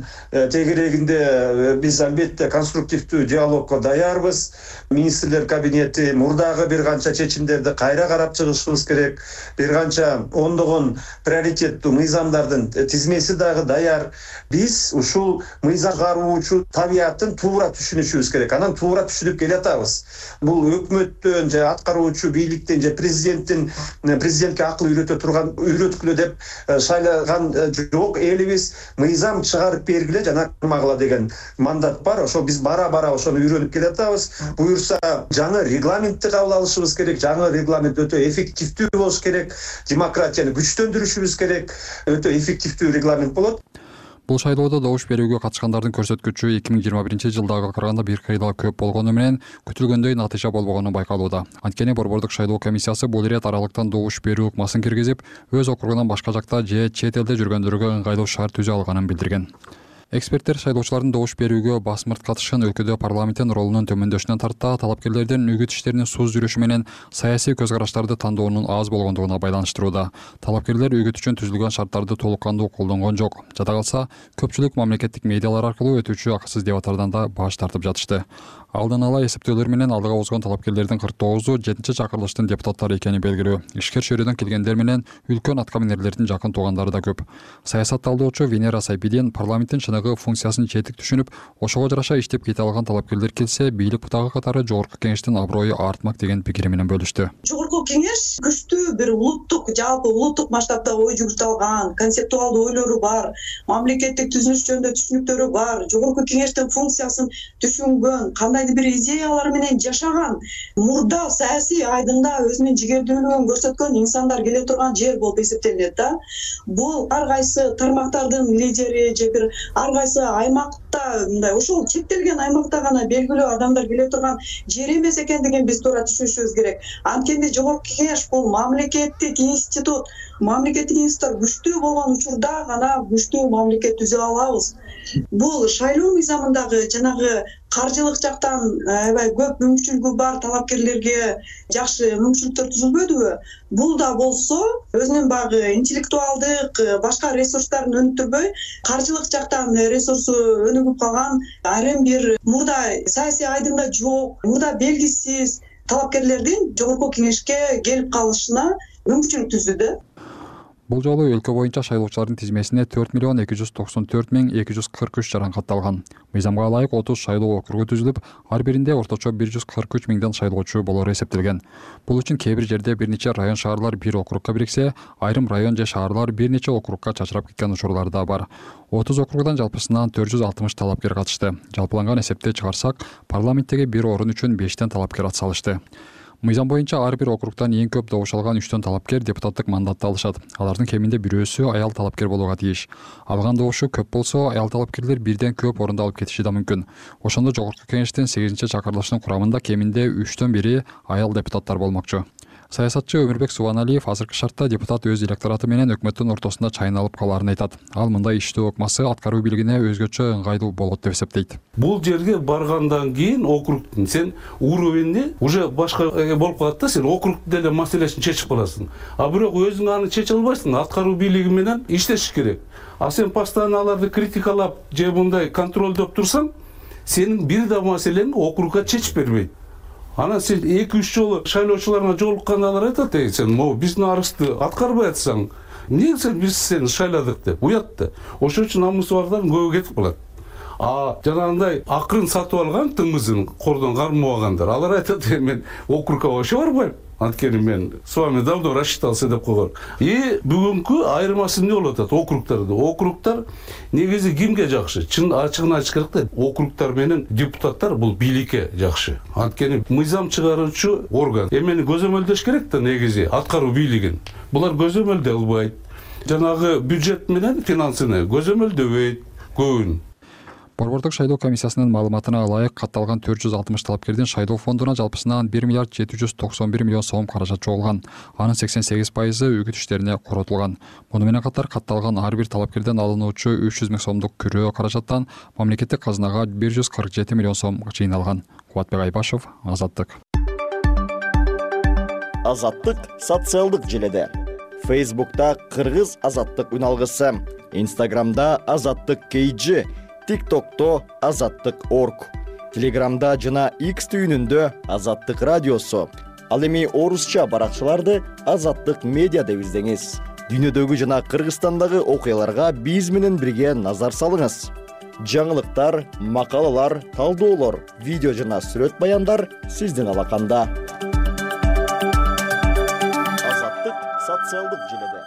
тегерегинде биз албетте конструктивдүү диалогко даярбыз. Министрлер кабинети мурдагы бир канча чечимдерди кайра карап чыгышыбыз керек. Бир канча ондогон приоритеттүү мыйзамдардын тизмеси дагы даяр. Биз ушул мыйзам чыгаруучу табиятын туура түшүнүшүбүз керек. Анан туура түшүнүп келатабыз. Бул өкмөттөн же аткаруучу бийликтен же президентке акыл үйрөткүлө деп шайлаган жок. Элибиз мыйзам чыгарып бергиле жана кармагыла деген мандат бар. Ошо биз бара ошону үйрөнүп келатабыз. Буюрса жаңы регламентти кабыл алышыбыз керек. Жаңы регламент өтө эффективдүү болуш керек. Демократияны күчтөндүрүшүбүз керек. Өтө эффективдүү регламент болот. Бул шайлоодо добуш берүүгө катышкандардын көрсөткүчү 2021-жылдагыга караганда бир кыйла көп болгону менен күтүлгөндөй натыйжа болбогону байкалууда. Анткени Борбордук шайлоо комиссиясы бул ирет аралыктан добуш берүү ыкмасын киргизип, өз округунан башка жакта же чет элде жүргөндөргө ыңгайлуу шарт түзө алганын билдирген. Эксперттер шайлоочулардын добуш берүүгө басмырт катышын өлкөдө парламенттин ролунун төмөндөшүнөн тарта, талапкерлердин үгүт иштеринин сууз жүрүшү менен саясий көз караштарды тандоонун аз болгондугуна байланыштырууда. Талапкерлер үгүт үчүн түзүлгөн шарттарды толук кандуу колдонгон жок. Жада калса, көпчүлүк мамлекеттик медиалар аркылуу өтүүчү акысыз дебаттардан да баш тартып жатышты. Алдын ала эсептөөлөр менен алдыга озгон талапкерлердин 49-у 7-чакырылыштын депутаттары экени белгилүү. Ишкер чөйрөдөн келгендер менен үлкөн аткаминерлердин жакын туугандары да көп. Саясат талдоочу Венера Сайпидин парламенттин чыныгы функциясын четик түшүнүп, ошого жараша иштеп кете алган талапкерлер келсе, бийлик бутагы катары жогорку кеңештин аброю артмак деген пикири менен бөлүштү. Жогорку кеңеш күчтүү бир жалпы улуттук масштабта ой жүгүртүп концептуалдуу ойлору бар, мамлекеттик түзүлүш жөнүндө түшүнүктөрү бар. Жогорку кеңештин функциясын түшүнгөн, кандайдыр бир идеялар менен жашаган, мурда саясий айдында өзүнүн жигердүүлүгүн көрсөткөн инсандар келе турган жер болуп эсептелинет да. Бул ар кайсы тармактардын лидери же бир ар кайсы аймакта, мындай ошол чектелген аймакта гана белгилүү адамдар келе турган жер эмес экендигин биз туура түшүнүшүбүз керек. Анткени жогорку кеңеш бул мамлекеттик институт. Мамлекеттик институттар күчтүү болгон учурда гана күчтүү мамлекет түзө алабыз. Бул шайлоо мыйзамындагы жанагы каржылык жактан аябай көп мүмкүнчүлүгү бар талапкерлерге жакшы мүмкүнчүлүктөр түзүлбөдүбү? Бул да болсо өзүнүн багы интеллектуалдык башка ресурстарын өнүктүрбөй, каржылык жактан ресурсу өнүгүп калган, айрым бир мурда саясий айдында жок, мурда белгисиз талапкерлердин жогорку кеңешке келип калышына мүмкүнчүлүк түздү. Бул жолу өлкө боюнча шайлоочулардын тизмесине 4.294.243 жаран катталган. Мыйзамга ылайык 30 шайлоо округу түзүлүп, ар биринде орточо 143 миңден шайлоочу болору эсептелген. Бул үчүн кээ бир жерде бир нече район шаарлар бир округка бириксе, айрым район же шаарлар бир нече округка чачырап кеткен учурлар да бар. 30 округдан жалпысынан 460 талапкер катышты. Жалпыланган эсепте чыгарсак, парламенттеги бир орун үчүн 5 талапкер атсалышты. Мыйзам боюнча ар бир округдан эң көп добуш алган 3 талапкер депутаттык мандатты алышат. Алардын кеминде бирөөсү аял талапкер болууга тийиш. Алган добушу көп болсо, аял талапкерлер бирден көп орунду алып кетиши да мүмкүн. Ошондо жогорку кеңештин 8-чакырылыштын курамында кеминде 3төн бири аял депутаттар болмокчу. Саясатчы Өмүрбек Субаналиев азыркы шартта депутат өз электораты менен өкмөттүн ортосунда чайналып калаарын айтат. Ал мындай иштөө ыкмасы аткаруу бийлигине өзгөчө ыңгайлуу болот деп эсептейт. Бул жерге баргандан кийин округтун сен уровени уже башка болуп калат да, сен округтун деле маселесин чечип каласың. А бирок өзүң аны чече албайсың, аткаруу бийлиги менен иштеш керек. А сен постоянно аларды критикалап же мындай контролдоп турсаң, сенин бир да маселени округга чечип бербейт. Анан сен 2-3 жолу шайлоочуларга жолукканда алар айтат, сен биздин арызды аткарбай атсаң, эмне сен биз сени шайладык деп уятты. Ошон үчүн намусбардардын көбү кетип калат. жанагындай акырын сатып алган тыңызын кордон кармабагандар алар айтат мен округка вообще барбайм. Анткени мен с вами давно рассчитался деп койгон. Бүгүнкү айырмасы эмне болуп атат округтарда? Округтар негизи кимге жакшы? Чын ачыгын айтыш керек да. Округтар менен депутаттар бул бийликке жакшы. Анткени мыйзам чыгаруучу орган. Эмени көзөмөлдөш керек да негизи аткаруу бийлигин. Булар көзөмөлдөй албайт. Жанагы бюджет менен финансыны көзөмөлдөбөйт көбүн. Борбордук шайлоо комиссиясынын маалыматына ылайык катталган 460 талапкердин шайлоо фондуна жалпысынан 1 миллиард 791 миллион сом каражат чогулган. Анын 88% үгүт иштерине коротулган. Муну менен катар катталган ар бир талапкерден алынуучу 300 миң сомдук күрөө каражаттан мамлекеттик казынага 147 миллион сом жыйналган. Кубатбек Айбашев, Азаттык. Азаттык социалдык желеде. Facebook'ta Кыргыз Азаттык үналгысы, Instagram'da Азаттык KG, TikTok'ta Азаттык.org, Telegram'da жана X түйүнүндө Азаттык радиосу. Ал эми орусча баракчаларды Азаттык медиа деп издеңиз. Дүйнөдөгү жана Кыргызстандагы окуяларга биз менен бирге назар салыңыз. Жаңылыктар, макалалар, талдоолор, видео жана сүрөт баяндар сиздин алаканда. Социалдык желеде.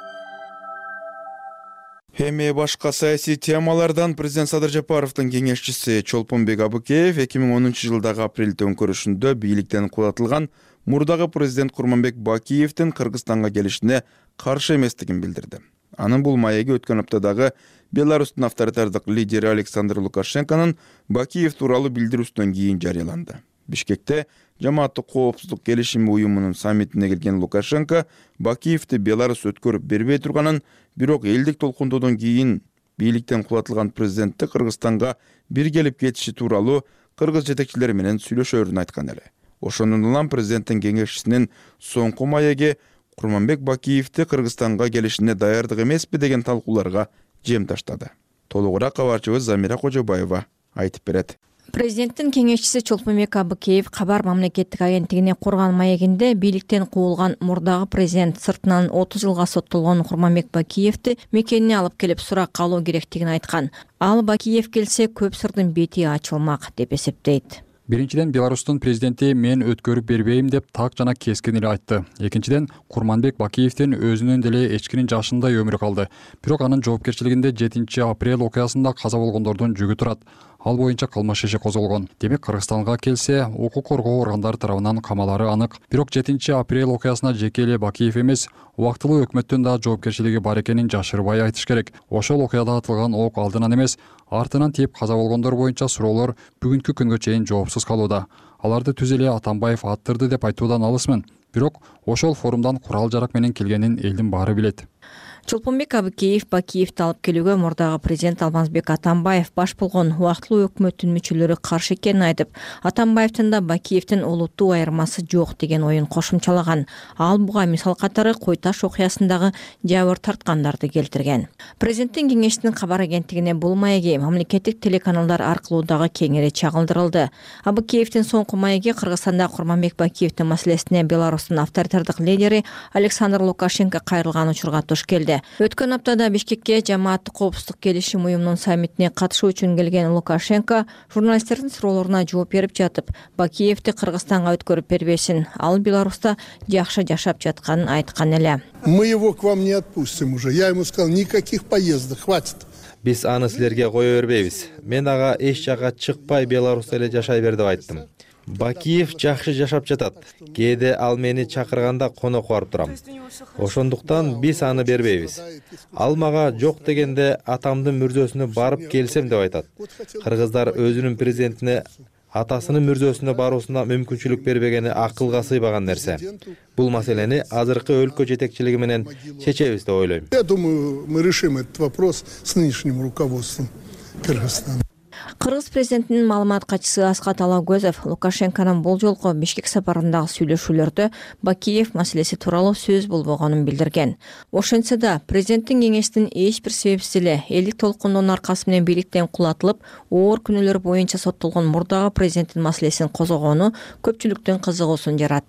Эми башка саясий темалардан президент Садыр Жапаровдун кеңешчиси Чолпонбек Абыкеев 2010 жылдагы апрель төңкөрүшүндө бийликтен кулатылган мурдагы президент Курманбек Бакиевдин Кыргызстанга келишине каршы эместигин билдирди. Анын бул маеги өткөн аптадагы Беларустун авторитардык лидери Александр Лукашенконун Бакиев тууралуу билдирүүсүнөн кийин жарыяланды. Бишкекте Жамааттык коопсуздук келишими уюмунун саммитине келген Лукашенко Бакиевди Беларус өткөрүп бербей турганын, бирок элдик толкундоодон кийин бийликтен кулатылган президентти Кыргызстанга бир келип кетиши тууралуу кыргыз жетекчилери менен сүйлөшөрүн айткан эле. Ошондон улам президенттин кеңешчисинин соңку маеги Курманбек Бакиевди Кыргызстанга келишине даярдык эмеспи деген талкууларга жем таштады. Толугураак кабарчыбыз Замира Кожобаева айтып берет. Президенттин кеңешчиси Чолпонбек Абыкеев Кабар мамлекеттик агенттигине курган маегинде бийликтен куулган мурдагы президент сыртынан 30 жылга соттолгон Курманбек Бакиевди мекенине алып келип суракка алуу керектигин айткан. Ал Бакиев келсе көп сырдын бети ачылмак деп эсептейт. Биринчиден, Беларустун президенти мен өткөрүп бербейм деп так жана кескин эле айтты. Экинчиден, Курманбек Бакиевдин өзүнүн деле эчкинин жашындай өмүрү калды. Бирок анын жоопкерчилигинде 7 апрель окуясында каза болгондордун жүгү турат. Ал боюнча кылмыш иши козголгон. Демек Кыргызстанга келсе, укук коргоо органдары тарабынан камалары анык. Бирок 7 апрель окуясына жеке эле Бакиев эмес, убактылуу өкмөттүн да жоопкерчилиги бар экенин жашырбай айтыш керек. Ошол окуяда атылган ок алдынан эмес, артынан тийип каза болгондор боюнча суроолор бүгүнкү күнгө чейин жоопсуз калууда. Аларды түз эле Атамбаев аттырды деп айтуудан алысмын. Бирок ошол форумдан курал жарак менен келгенин элдин баары билет. Чолпонбек Абыкеев Бакиевди алып келүүгө мурдагы президент Алмазбек Атамбаев баш болгон убактылуу өкмөттүн мүчөлөрү каршы экенин айтып, Атамбаевдин да Бакиевдин улуттуу айырмасы жок деген оюн кошумчалаган. Ал буга мисал катары Кой Таш окуясындагы жабыр тарткандарды келтирген. Президенттин кеңешчисинин кабар агенттигине бул маеги мамлекеттик телеканалдар аркылуу дагы кеңири чагылдырылды. Абыкеевдин соңку маеги Кыргызстанда Курманбек Бакиевдин маселесине Беларустун авторитардык лидери Александр Лукашенко кайрылган учурга туш келди. Өткөн аптада Бишкекке Жамааттык коопсуздук келишим уюмунун саммитине катышуу үчүн келген Лукашенко журналисттердин суроолоруна жооп берип жатып, Бакиевди Кыргызстанга өткөрүп бербесин, ал Беларуста жакшы жашап жатканын айткан эле. Мы его к вам не отпустим уже. Я ему сказал, никаких поездок, хватит. Биз аны силерге кое бербейбиз. Мен ага эч жакка чыкпай Беларуста эле жашай бер деп айттым. Бакиев жакшы жашап жатат. Кээде ал мени чакырганда конок барып турам. Ошондуктан биз аны бербейбиз. Ал мага жок дегенде атамдын мүрзөсүнө барып келсем деп айтат. Кыргыздар өзүнүн президентине атасынын мүрзөсүнө баруусуна мүмкүнчүлүк бербегени акылга сыйбаган нерсе. Бул маселени азыркы өлкө жетекчилиги менен чечебиз деп ойлойм. Я думаю, мы решим этот вопрос с нынешним руководством Кыргызстана. Кыргыз президентинин маалымат катчысы Аскат Алагөзов Лукашенконун бул жолку Бишкек сапарындагы сүйлөшүүлөрдө Бакиев маселеси тууралуу сөз болбогонун билдирген. Ошентсе да президенттин кеңешчисинин эч бир себепсиз эле элдик толкундун аркасы менен бийликтен кулатылып, оор күнөөлөр боюнча соттолгон мурдагы президенттин маселесин козгогону көпчүлүктүн кызыгуусун жаратты.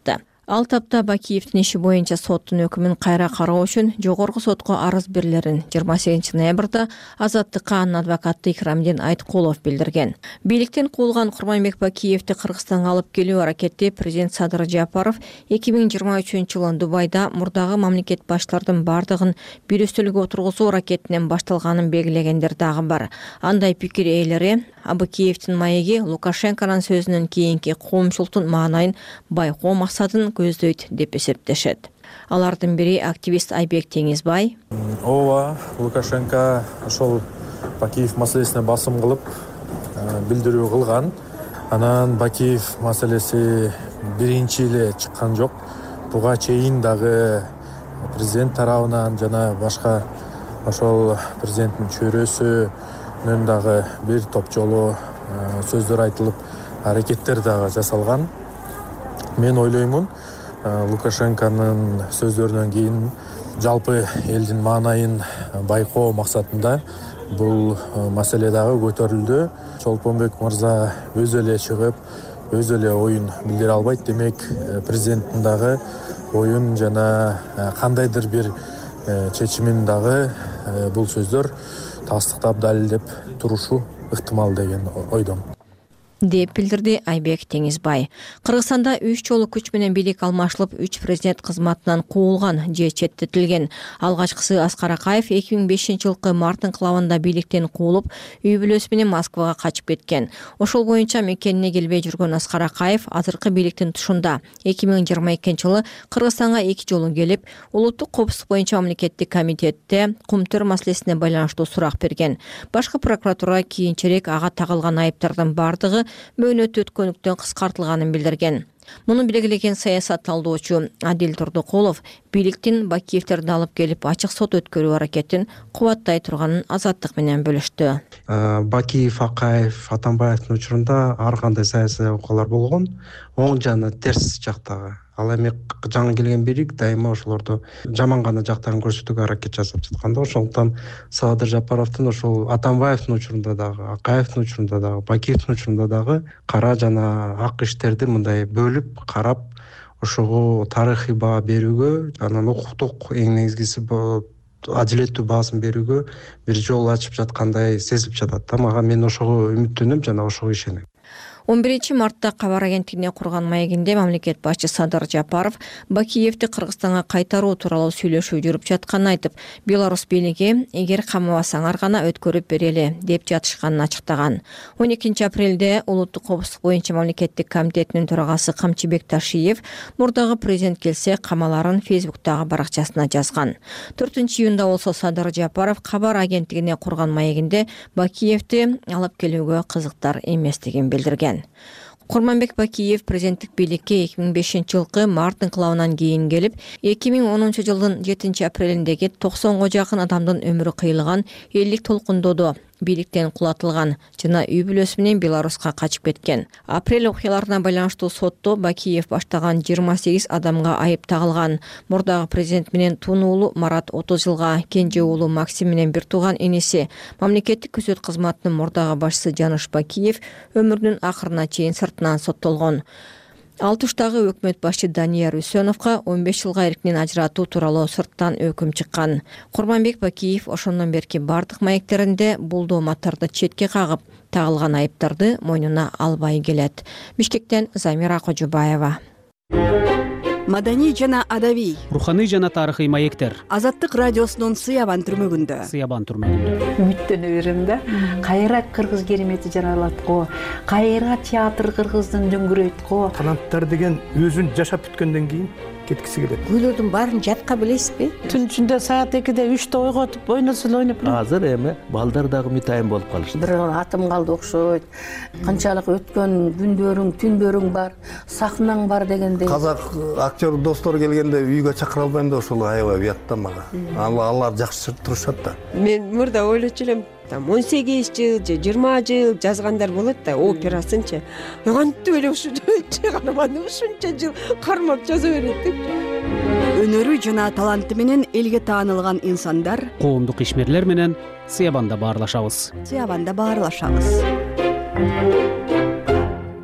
Ал тапта Бакиевдин иши боюнча соттун өкүмүн кайра кароо үчүн жогорку сотко арыз берилерин 28 ноябрда Азаттыкка анын адвокаты Икрамдин Айткулов билдирген. Бийликтен куулган Курманбек Бакиевди Кыргызстанга алып келүү аракети президент Садыр Жапаров 2023-жылы Дубайда мурдагы мамлекет баштардын бардыгын бир өстөлгө отургузуу аракетинен башталганын белгилегендер дагы бар. Андай пикир ээлери Абыкеевдин маеги Лукашенконун сөзүнөн кийинки коомчулуктун маанайын байкоо максатын көздөйт деп эсептешет. Алардын бири активист Айбек Теңизбай. Ооба, Лукашенко ошол Бакиев маселесине басым кылып, билдирүү кылган. Анан Бакиев маселеси биринчи эле чыккан жок. Буга чейин дагы президент тарабынан жана башка ошол президенттин чөйрөсүнөн дагы бир топ жолу сөздөр айтылып, аракеттер дагы жасалган. Мен ойлоймун, Лукашенконун сөздөрүнөн кийин жалпы элдин маанайын байкоо максатында бул маселе дагы көтөрүлдү. Чолпонбек мырза өзү эле чыгып, өзү эле оюн билдире албайт. Демек, президенттин дагы оюн жана кандайдыр бир чечимин дагы бул сөздөр тастыктап далилдеп турушу ыктымал деген ойдом. Деп билдирди Айбек Теңизбай. Кыргызстанда 3 жолу күч менен бийлик алмашылып, 3 президент кызматынан куулган же четтетилген. Алгачкысы Аскар Акаев 2005-жылкы март инкылабында бийликтен куулуп, үй бүлөсү менен Москвага качып кеткен. Ошол боюнча мекенине келбей жүргөн Аскар Акаев азыркы бийликтин тушунда 2022-жылы Кыргызстанга 2 жолу келип, улуттук коопсуздук боюнча мамлекеттик комитетте кумтөр маселесине байланыштуу сурак берген. Башкы прокуратура кийинчерээк ага тагылган айыптардын бардыгы мөөнөт өткөнлүктөн кыскартылганын билдирген. Муну белгилеген саясат талдоочу Адил Турдукулов бийликтин Бакиевдерди алып келип ачык сот өткөрүү аракетин кубаттай турганын Азаттык менен бөлүштү. Бакиев, Акаев, Атамбаевдин учурунда ар кандай саясий окуялар болгон, оң жана терс жактагы. Ал эми жаңы келген бийлик дайыма ошолорду жаман гана жактарын көрсөтүүгө аракет жасап жатканда, ошондуктан Садыр Жапаровдун ошол Атамбаевдин учурунда дагы, Акаевдин учурунда дагы, Бакиевдин учурунда дагы кара жана ак иштерди мындай бөлүп карап, ошого тарыхый баа берүүгө, анан укуктук эң негизгиси адилеттүү баасын берүүгө бир жол ачып жаткандай сезилип жатат да. Мага мен ошого үмүттөнөм жана ошого ишенем. 11-мартта Кабар агенттигине курган маегинде мамлекет башчы Садыр Жапаров Бакиевди Кыргызстанга кайтаруу тууралуу сүйлөшүү жүрүп жатканын айтып, Беларусь бийлиги эгер камабасаңар гана өткөрүп берели деп жатышканын ачыктаган. 12 апрелде улуттук коопсуздук боюнча мамлекеттик комитетинин төрагасы Камчыбек Ташиев мурдагы президент келсе камаларын Фейсбуктагы баракчасына жазган. 4-июнда болсо Садыр Жапаров Кабар агенттигине курган маегинде Бакиевди алып келүүгө кызыктар эместигин билдирген. Курманбек Бакиев президенттик бийликке 2005-жылкы март инкылабынан кийин келип, 2010-жылдын 7-апрелиндеги 90го жакын адамдын өмүрү кыйылган элдик толкундоодо бийликтен кулатылган жана үй бүлөсү менен Беларуска качып кеткен. Апрель окуяларына байланыштуу сотто Бакиев баштаган 28 адамга айып тагылган. Мурдагы президент менен тун уулу Марат 30 жылга, кенже уулу Максим менен бир тууган иниси, мамлекеттик күзөт кызматынын мурдагы башчысы Жаныш Бакиев өмүрүнүн акырына чейин сыртынан соттолгон. 60-тагы өкмөт башчы Данияр Үсөновго 15 жылга эркинен ажыратуу тууралуу сырттан өкүм чыккан. Курманбек Бакиев ошондон берки бардык маектеринде бул дооматтарды четке кагып, тагылган айыптарды мойнуна албай келет. Бишкектен Замира Кожубаева. Маданий жана адабий, руханий жана тарыхый маектер. Азаттык радиосунун Сыябан түрмөгүндө. Үмүттөнө берем да. Кайра кыргыз керемети жаралат го. Кайра театр кыргыздын дөңгүрөйт го. Канаттар деген өзүн жашап бүткөндөн кийин кеткиси келет. Гүлөрдүн баарын жатка билесизби? Түн ичинде саат 2-де 3-те ойготуп, ойносун ойноп. Азыр эми балдар дагы мытайын болуп калышты. Бир атым калды окшойт. Канчалык өткөн күндөрүң, түндөрүң бар, сахнаң бар дегендей. Казак актер достор келгенде үйгө чакыра албайм да ошол аябай уятта мага. Алар жакшы турушат да. Мен мурда ойлочу элем, 18 жыл же 20 жыл жазгандар болот да, операсынчы. Кантип эле ушунча карманды, ушунча жыл кармап жаза берет деп. Өнөрү жана таланты менен элге таанылган инсандар, коомдук ишмерлер менен Сыябанда баарлашабыз.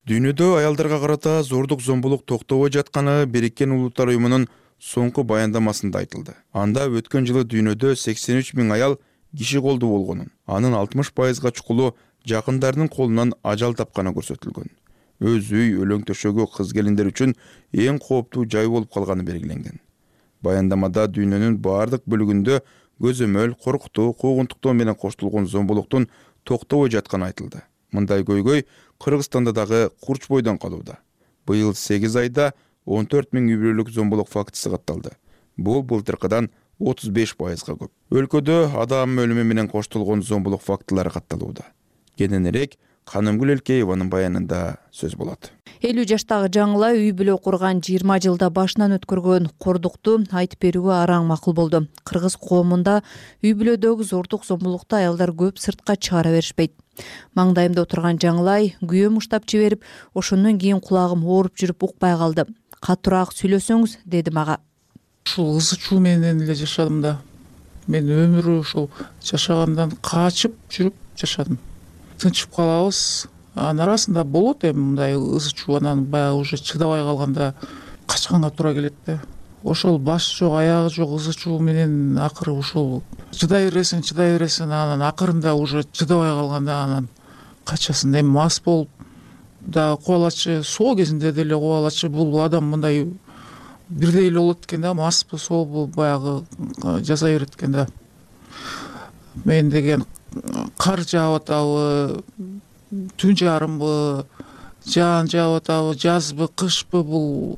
Дүйнөдө аялдарга карата зордук зомбулук токтобой жатканы Бириккен Улуттар уюмунун соңку баяндамасында айтылды. Анда өткөн жылы дүйнөдө 83 000 аял киши колдуу болгонун, анын 60%га чукулу жакындарынын колунан ажал тапканы көрсөтүлгөн. Өз үй, өлөң төшөгү кыз келиндер үчүн эң кооптуу жай болуп калганы белгиленген. Баяндамада дүйнөнүн баардык бөлүгүндө көзөмөл, коркутуу, куугунтуктоо менен коштолгон зомбулуктун токтобой жатканы айтылды. Мындай көйгөй Кыргызстанда дагы курч бойдон калууда. Быйыл 8 айда 14 000 үй бүлөлүк зомбулук фактысы катталды. Бул былтыркыдан 35%га көп. Өлкөдө адам өлүмү менен коштолгон зомбулук фактылары катталууда. Кененирээк Канымгүл Элкееванын баянында сөз болот. 50 жаштагы жаңылай үй бүлө курган 20 жылда башынан өткөргөн кордукту айтып берүүгө араң макул болду. Кыргыз коомунда үй бүлөдөгү зордук зомбулукту аялдар көп сыртка чыгара беришпейт. Маңдайымда отурган жаңылай күйөөм уштап жиберип, ошондон кийин кулагым ооруп жүрүп укпай калды. Катуураак сүйлөсөңүз, деди мага. Ушул ызы чуу менен эле жашадым да. Мен өмүрү ушул жашагандан качып жүрүп жашадым. Тынчып калабыз. Анын арасында болот эми мындай ызы чуу, анан баягы уже чыдабай калганда качканга туура келет да. Ошол баш жок, аягы жок ызы чуу менен акыры ушул чыдай бересиң, анан акырында уже чыдабай калганда анан качасың. Эми мас болуп да кубалачы, соо кезинде деле кубалачы. Бул адам мындай бирдей эле болот экен да, маспы, сообу баягы жаза берет экен да. Мен деген кар жаап атабы, түн жарымбы, жаан жаап атабы, жазбы, кышпы, бул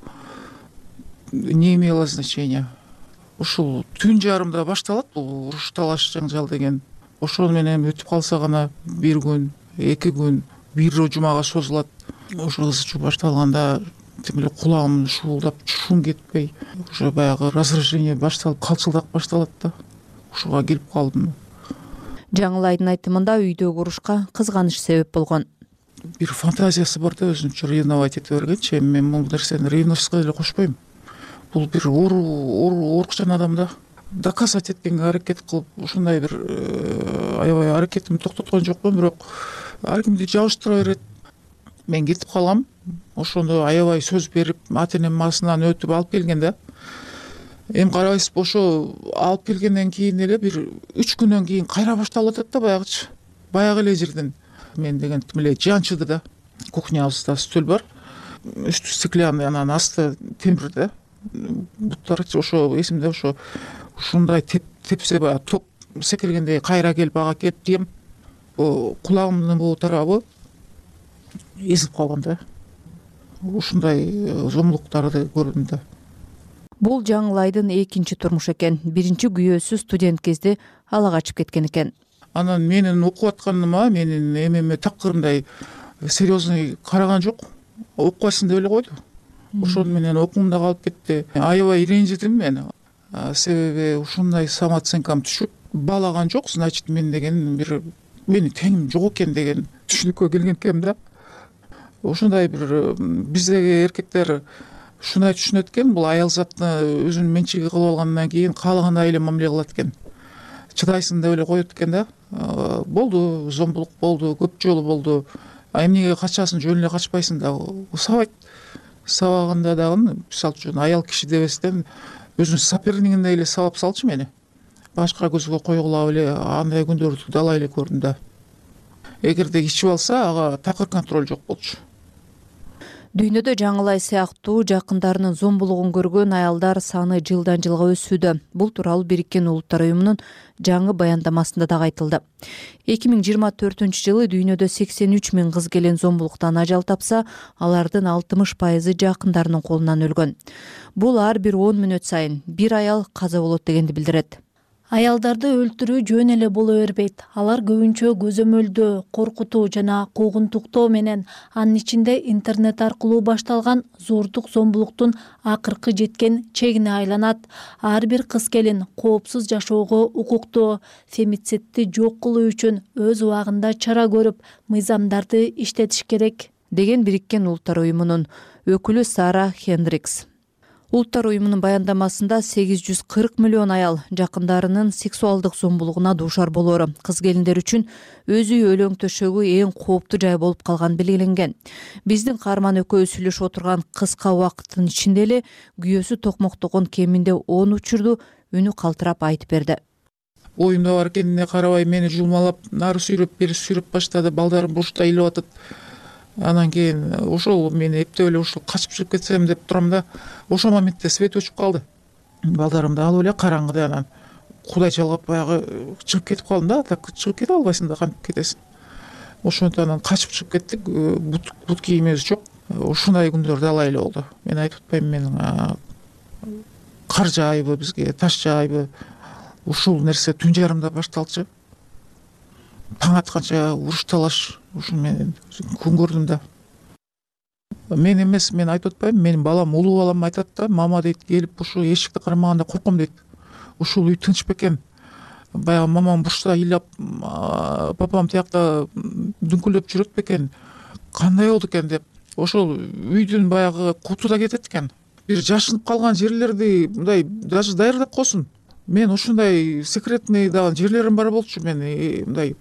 не имело значения. Ушул түн жарымда башталат бул уруш, талаш, жаңжал деген. Ошону менен өтүп калса гана бир күн, 2 күн, бир жумага созулат. Ошо ызы чуу башталганда тим эле кулагым шуулдап, чушум кетпей, уже баягы раздражение башталып, калчылдак башталат да. Ушуга келип калдым. Жаңылайдын айтымында үйдөгү урушка кызганыч себеп болгон. Бир фантазиясы бар да, өзүнчө ревновать эте бергенчи. Мен бул нерсени ревностько деле кошпойм. Бул бир оорукчан адам да. Доказать эткенге аракет кылып, ушундай бир аябай аракетимди токтоткон жокмун, бирок ар кимди жабыштыра берет. Мен кетип калам. Ошондо аябай сөз берип, ата-энем масынан өтүп алып келген да. Эми карабайсызбы, ошо алып келгенден кийин эле бир 3 күндөн кийин кайра башталып атат да баягычы. Баягы эле жерден. Мен деген тим эле жанчыды да. Кухнябызда стөл бар. Үстү стеклянный, анан асты темир да. Буттары ошо эсимде, ошо ушундай тепсе баягы топ секиргендей кайра келип ага келип тием. Кулагымдын бул тарабы эзилип калган да. Ушундай зомбулуктарды көрдүм да. Бул жаңылайдын экинчи турмушу экен. Биринчи күйөөсү студент кезде ала качып кеткен экен. Анан менин окуп атканыма, менин эмеме такырымдай серьезный караган жок. Окубайсың деп эле койду. Ошону менен окуумда калып кетти. Аябай ренжидим мен. Себеби ушундай самооценкам түшүп, баалаган жок, значит мен деген бир менин теңим жок экен деген түшүнүккө келген экенмин да. Ошондой бир биздеги эркектер ушундай түшүнөт экен, бул аял затты өзүнүн менчиги кылып алгандан кийин каалагандай эле мамиле кылат экен. Чыдайсың деп эле коет экен да. Болду, зомбулук болду, көп жолу болду. Эмнеге качасың, жөн эле качпайсың да. Сабайт. Сабаганда дагы, мисалы үчүн аял киши дебестен өзүнүн сопернигиндей эле сабап салчу мени. Башка көзгө койгула эле андай күндөрдү далай эле көрдүм да. Эгерде ичип алса, ага такыр контроль жок болчу. Дүйнөдө жаңылай сыяктуу жакындарынын зомбулугун көргөн аялдар саны жылдан жылга өсүүдө. Бул тууралуу Бириккен Улуттар уюмунун жаңы баяндамасында дагы айтылды. 2024-жылы дүйнөдө 83 000 кыз келин зомбулуктан ажал тапса, алардын 60% жакындарынын колунан өлгөн. Бул ар бир 10 мүнөт сайын бир аял каза болот дегенди билдирет. Аялдарды өлтүрүү жөн эле боло бербейт. Алар көбүнчө көзөмөлдөө, коркутуу жана куугунтуктоо менен, анын ичинде интернет аркылуу башталган зордук зомбулуктун акыркы жеткен чегине айланат. Ар бир кыз келин коопсуз жашоого укуктуу, фемицидти жок кылуу үчүн өз убагында чара көрүп, мыйзамдарды иштетиш керек, деген Бириккен Улуттар уюмунун өкүлү Сара Хендрикс. Улуттар уюмунун баяндамасында 840 миллион аял жакындарынын сексуалдык зомбулугуна дуушар болоору кыз келиндер үчүн өз үй өлөң төшөгү эң кооптуу жай болуп калган белгиленген. Биздин каарман экөөбүз сүйлөшүп отурган кыска убакыттын ичинде эле күйөөсү токмоктогон кеминде 10 учурду үнү калтырап айтып берди. Оюмда бар экенине карабай мени жулмалап, нары сүйрөп, бери сүйрөп баштады. Балдарым бушта илип атат. Анан кийин ошол мен эптеп эле ушул качып чыгып кетсем деп турам да, ошол моментте свет өчүп калды. Балдарымды алып эле караңгыда анан кудай чалгап баягы чыгып кетип калдым да, так чыгып кете албайсың да, кантип кетесиң. Ошентип анан качып чыгып кеттик, бут кийимибиз жок. Ушундай күндөр далай эле болду. Мен айтып атпайм, менин кар жаайбы бизге, таш жаайбы. Ушул нерсе түн жарымда башталчу. Таң атканча уруш талаш, ушун мен күн көрдүм да. Мен эмес, мен айтып атпайм, менин балам, улуу балам айтат да, мама дейт, келип ушу эшикти кармаганда корком дейт. Ушул үй тынч бекен. Баягы мамам бушта ыйлап, папам тиякта дүңкүлөп жүрөт бекен. Кандай болду экен деп. Ошол үйдүн баягы куту да кетет экен. Бир жашынып калган жерлерди мындай даже даярдап койсун. Мен ушундай секретный дагы жерлерим бар болчу. Мен мындай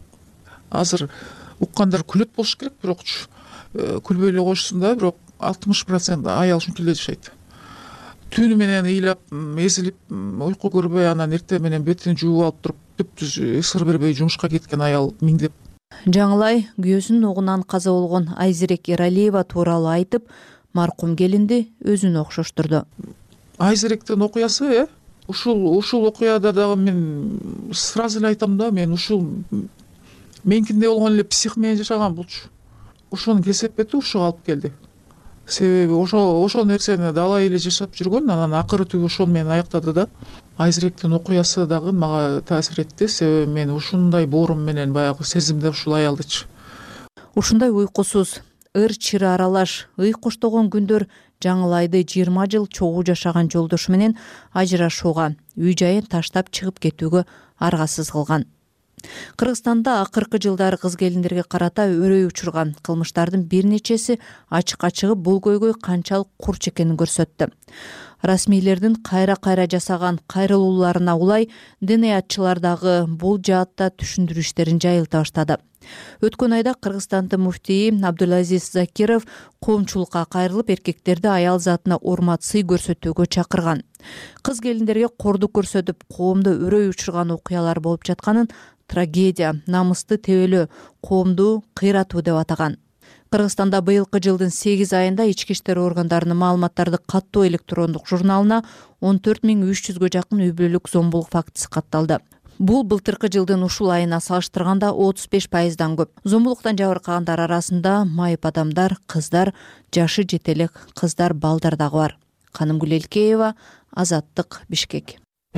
азыр уккандар күлөт болуш керек, бирокчу күлбөй эле коюшсун да, бирок 60% аял ушинтип эле жашайт. Түнү менен ыйлап, эзилип, уйку көрбөй, анан эртең менен бетин жууп алып туруп, түптүз ысыр бербей жумушка кеткен аял миңдеп. Жаңылай күйөөсүнүн огунан каза болгон Айзирек Эралиева тууралуу айтып, маркум келинди өзүнө окшоштурду. Айзиректин окуясы, ушул окуяда дагы мен сразу эле айтам да, мен ушул меникинде болгон эле псих менен жашаган болчу. Ошонун кесепети ушуга алып келди. Себеби ошол нерсени далай эле жашап жүргөн, анан акыры түбү ошол менен аяктады да. Айзиректин окуясы дагы мага таасир этти, себеби мен ушундай боорум менен баягы сезимде ушул аялдычы. Ушундай уйкусуз, ыр-чыры аралаш, ый коштогон күндөр Жаңылайды 20 жыл чогуу жашаган жолдошу менен ажырашууга, үй жайын таштап чыгып кетүүгө аргасыз кылган. Кыргызстанда акыркы жылдары кыз келиндерге карата өрөй учурган кылмыштардын бир нечеси ачыкка чыгып бул көйгөй канчалык курч экенин көрсөттү. Расмийлердин кайра жасаган кайрылууларына улай ДНАчылар дагы бул жаатта түшүндүрүштерин жайылта баштады. Өткөн айда Кыргызстандын муфтийи Абдулазиз Закиров коомчулукка кайрылып, эркектерди аял затына урмат сый көрсөтүүгө чакырган. Кыз келиндерге кордук көрсөтүп, коомдо өрөй учурган окуялар болуп жатканын трагедия, намысты тебелөө, коомду кыйратуу деп атаган. Кыргызстанда быйылкы жылдын 8 айында ички иштер органдарынын маалыматтарды каттоо электрондук журналына 14300гө жакын үй бүлөлүк зомбулук фактысы катталды. Бул былтыркы жылдын ушул айына салыштырганда 35%дан көп. Зомбулуктан жабыркагандар арасында майып адамдар, кыздар, жашы жете элек кыздар, балдар дагы бар. Канымгүл Элкеева, Азаттык, Бишкек.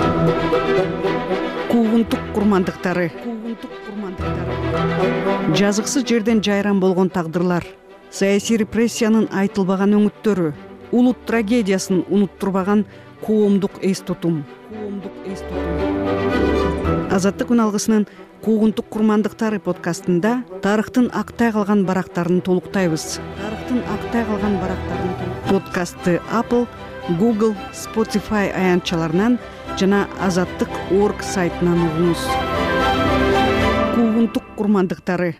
Куугунтук курмандыктары. Жазыксыз жерден жайран болгон тагдырлар, саясий репрессиянын айтылбаган өңүттөрү, улут трагедиясын унуттурбаган коомдук эс тутум. Азаттык күн алгысынын Куугунтук курмандыктары подкастында тарыхтын актай калган барактарын толуктайбыз. Подкастты Apple, Google, Spotify аянтчаларынан жана azattyk.org сайтынан угуңуз. Куугунтук курмандыктары.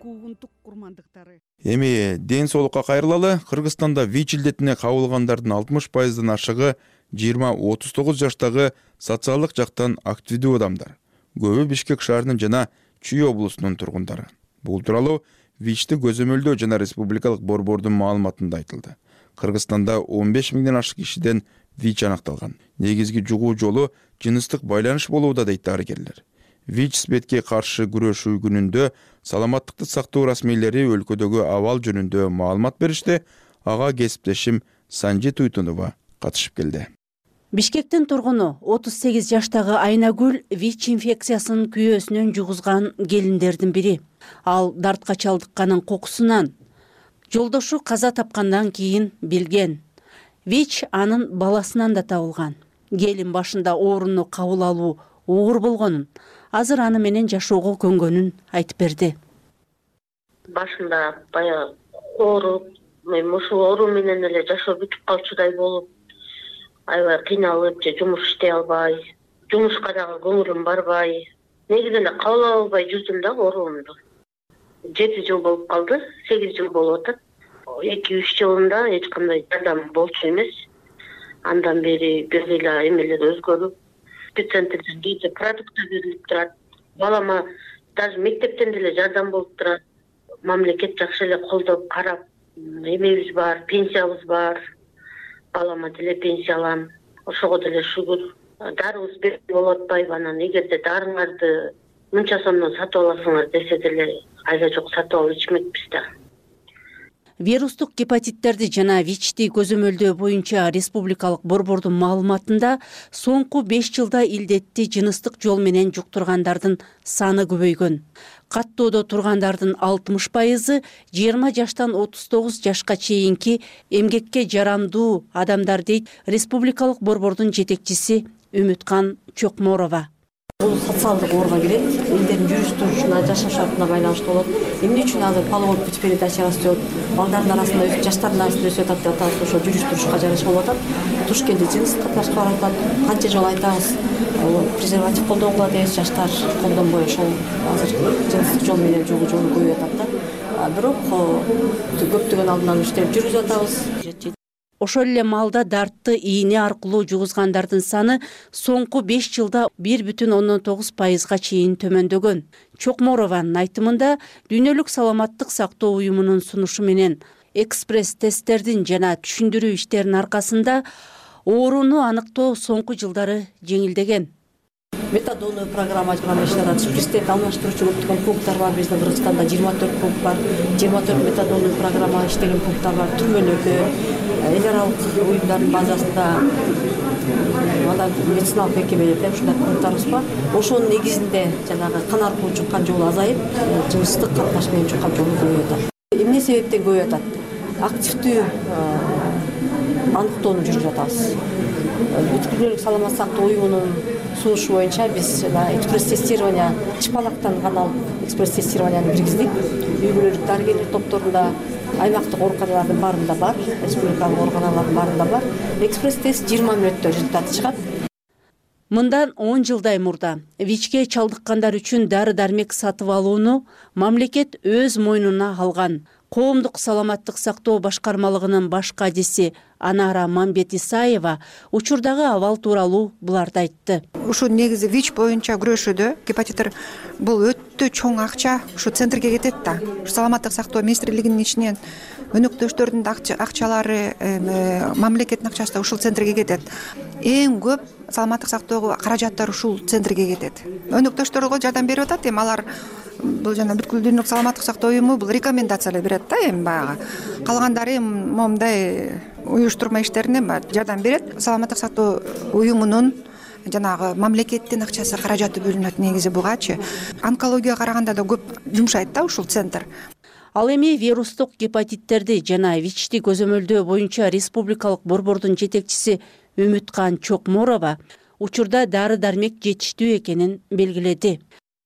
Эми ден соолукка кайрылалы. Кыргызстанда ВИЧ илдетине кабылгандардын 60%дан ашыгы 20-39 жаштагы социалдык жактан активдүү адамдар. Көбү Бишкек шаарынын жана Чүй облусунун тургундары. Бул тууралуу ВИЧти көзөмөлдөө жана республикалык борбордун маалыматында айтылды. Кыргызстанда 15 миңден ашык кишиден ВИЧ аныкталган. Негизги жугуу жолу жыныстык байланыш болууда дейт дарыгерлер. ВИЧ спетке каршы күрөшүү күнүндө саламаттыкты сактоо расмийлери өлкөдөгү абал жөнүндө маалымат беришти. Ага кесиптешим Санжит Уйтунова катышып келди. Бишкектин тургуну 38 жаштагы Айнагүл ВИЧ инфекциясын күйөөсүнөн жугузган келиндердин бири. Ал дартка чалдыкканын кокусунан жолдошу каза тапкандан кийин билген. ВИЧ анын баласынан да табылган. Келин башында орунну кабыл алуу оор болгонун, азыр аны менен жашоого көнгөнүн айтып берди. Башында баягы ооруп, мен ушул оору менен эле жашоо бүтүп калчудай болуп, аябай кыйналып же жумуш иштей албай, жумушка дагы көңүлүм барбай, негизи эле кабыл ала албай жүрдүм да оорубумду. 7 жыл болуп калды, 8 жыл болуп атат. 2-3 жылында эч кандай жардам болчу эмес. Андан бери бир эле эмелер өзгөрүп, центрден кээде продукт берилип турат. Балама даже мектептен деле жардам болуп турат. Мамлекет жакшы эле колдоп карап, эмебиз бар, пенсиябыз бар. Балама деле пенсия алам. Ошого деле шүгүр. Дарыбыз берип болуп атпайбы, анан эгерде дарыңарды мынча сомдон сатып аласыңар десе деле, айла жок сатып алып ичмекпиз да. Вирустук гепатиттерди жана ВИЧти көзөмөлдөө боюнча республикалык борбордун маалыматында соңку 5 жылда илдетти жыныстык жол менен жуктургандардын саны көбөйгөн. Каттоодо тургандардын 60% 20 жаштан 39 жашка чейинки эмгекке жарандуу адамдар дейт республикалык борбордун жетекчиси Үмүткан Чокморова. Бул социалдык орго кирет, элдердин жүрүш-турушуна, жашаш шартына байланыштуу болот. Эмне үчүн азыр половой путь передачасы өтүп, балдардын арасында өсүп, жаштардын арасында өсүп атат деп атабыз, ошо жүрүш-турушка жараша болуп атат. Туш келди жыныс катнашып баратат. Канча жолу айтабыз, презерватив колдонгула дейбиз, жаштар колдонбой ошол азыр жыныстык жол менен жолу көбөйүп атат да. Бирок көптөгөн алдын алуу иштерин жүргүзүп атабыз. Ошол эле маалда дартты ийне аркылуу жугузгандардын саны соңку 5 жылда 1,9%га чейин төмөндөгөн. Чокморованын айтымында Дүйнөлүк саламаттык сактоо уюмунун сунушу менен экспресс тесттердин жана түшүндүрүү иштеринин аркасында ооруну аныктоо соңку жылдары жеңилдеген. Метадонный программа иштеп Президент алмаштыруучу көптөгөн пункттар бар. Бизде Кыргызстанда 24 пункт бар. 24 метадонный программа иштеген пункттар бар. Түрмөлөрдө, эл аралык уюмдардын базасында, анда медициналык мекемелерде ушундай пункттарыбыз бар. Ошонун негизинде жанагы кан аркылуу жуккан жолу азайып, жыныстык катнаш менен жуккан жолу көбөйүп атат. Эмне себептен көбөйүп атат? Активдүү аныктоону жүргүзүп атабыз. Дүйнөлүк саламаттык сактоо уюмунун сунушу боюнча биз экспресс тестирование чыпалактанган алып экспресс тестированияны киргиздик. Үй бүлөлүк дарыгерлер топторунда, аймактык ооруканалардын баарында бар, республикалык ооруканалардын баарында бар. Экспресс тест 20 мүнөттө результаты чыгат. Мындан 10 жылдай мурда ВИЧке чалдыккандар үчүн дары-дармек сатып алууну мамлекет өз мойнуна алган. Коомдук саламаттык сактоо башкармалыгынын баш кадиси Анара Мамбет-Исаева учурдагы абал тууралуу буларды айтты. Ушу негизи ВИЧ боюнча күрөшүүдө гепатиттер бул өтө чоң акча ушу центрге кетет да. Саламаттык сактоо министрлигинин ичинен өнөктөштөрдүн акчалары, мамлекеттин акчасы да ушул центрге кетет. Эң көп саламаттык сактоого каражаттар ушул центрге кетет. Өнөктөштөргө жардам берип атат, эми алар бул жана бүткүл дүйнөлүк саламаттык сактоо уюму бул рекомендациялар берет да, эми баягы. Калгандары момундай уюштурма иштерине жардам берет. Саламаттык сактоо уюмунун жанагы мамлекеттин акчасы каражаты бөлүнөт негизи бугачы. Онкологияга караганда да көп жумшайт да ушул центр. Ал эми вирустук гепатиттерди жана ВИЧти көзөмөлдөө боюнча республикалык борбордун жетекчиси Үмүткан Чокморова учурда дары-дармек жетиштүү экенин белгиледи.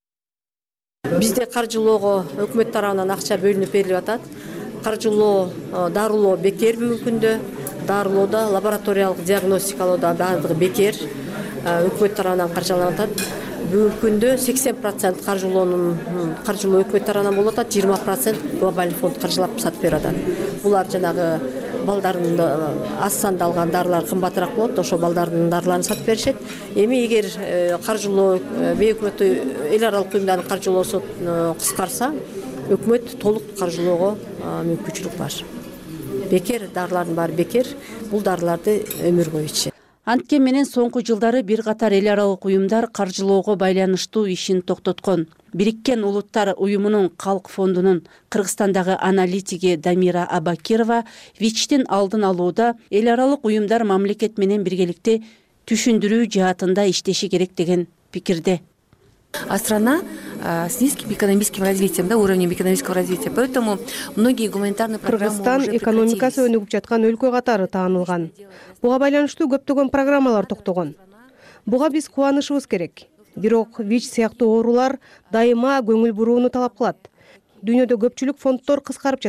Бизде каржылоого өкмөт тарабынан акча бөлүнүп берилип атат. Каржылоо, дарылоо бекер бүгүнкү күндө. Дарылоодо, лабораториялык диагностикалоодо баардыгы бекер. Өкмөт тарабынан каржыланып атат. Бүгүнкү күндө 80% каржылоо өкмөт тарабынан болуп атат, 20% глобалдык фонд каржылап сатып берип атат. Булар жанагы балдардын аз санда алган дарылар кымбатыраак болот, ошо балдардын дарыларын сатып беришет. Эми эгер каржылоо бейөкмөттүү эл аралык уюмдардын каржылоосу кыскарса, өкмөт толук каржылоого мүмкүнчүлүк бар. Бекер дарылардын баары бекер, бул дарыларды өмүр бою ичет. Анткени менен соңку жылдары бир катар эл аралык уюмдар каржылоого байланыштуу ишин токтоткон. Бириккен Улуттар уюмунун Калк фондунун Кыргызстандагы аналитиги Дамира Абакирова ВИЧтин алдын алууда эл аралык уюмдар мамлекет менен биргеликте түшүндүрүү жаатында иштеши керек деген пикирде. А страна с низким экономическим развитием, уровнем экономического развития. Поэтому многие гуманитарные программы Кыргызстан экономикасы өнүгүп жаткан өлкө катары таанылган. Буга байланыштуу көптөгөн программалар токтогон. Буга биз кубанышыбыз керек. Бирок ВИЧ сыяктуу оорулар дайыма көңүл бурууну талап кылат. Дүйнөдө көпчүлүк фонддор кыскарып жатат.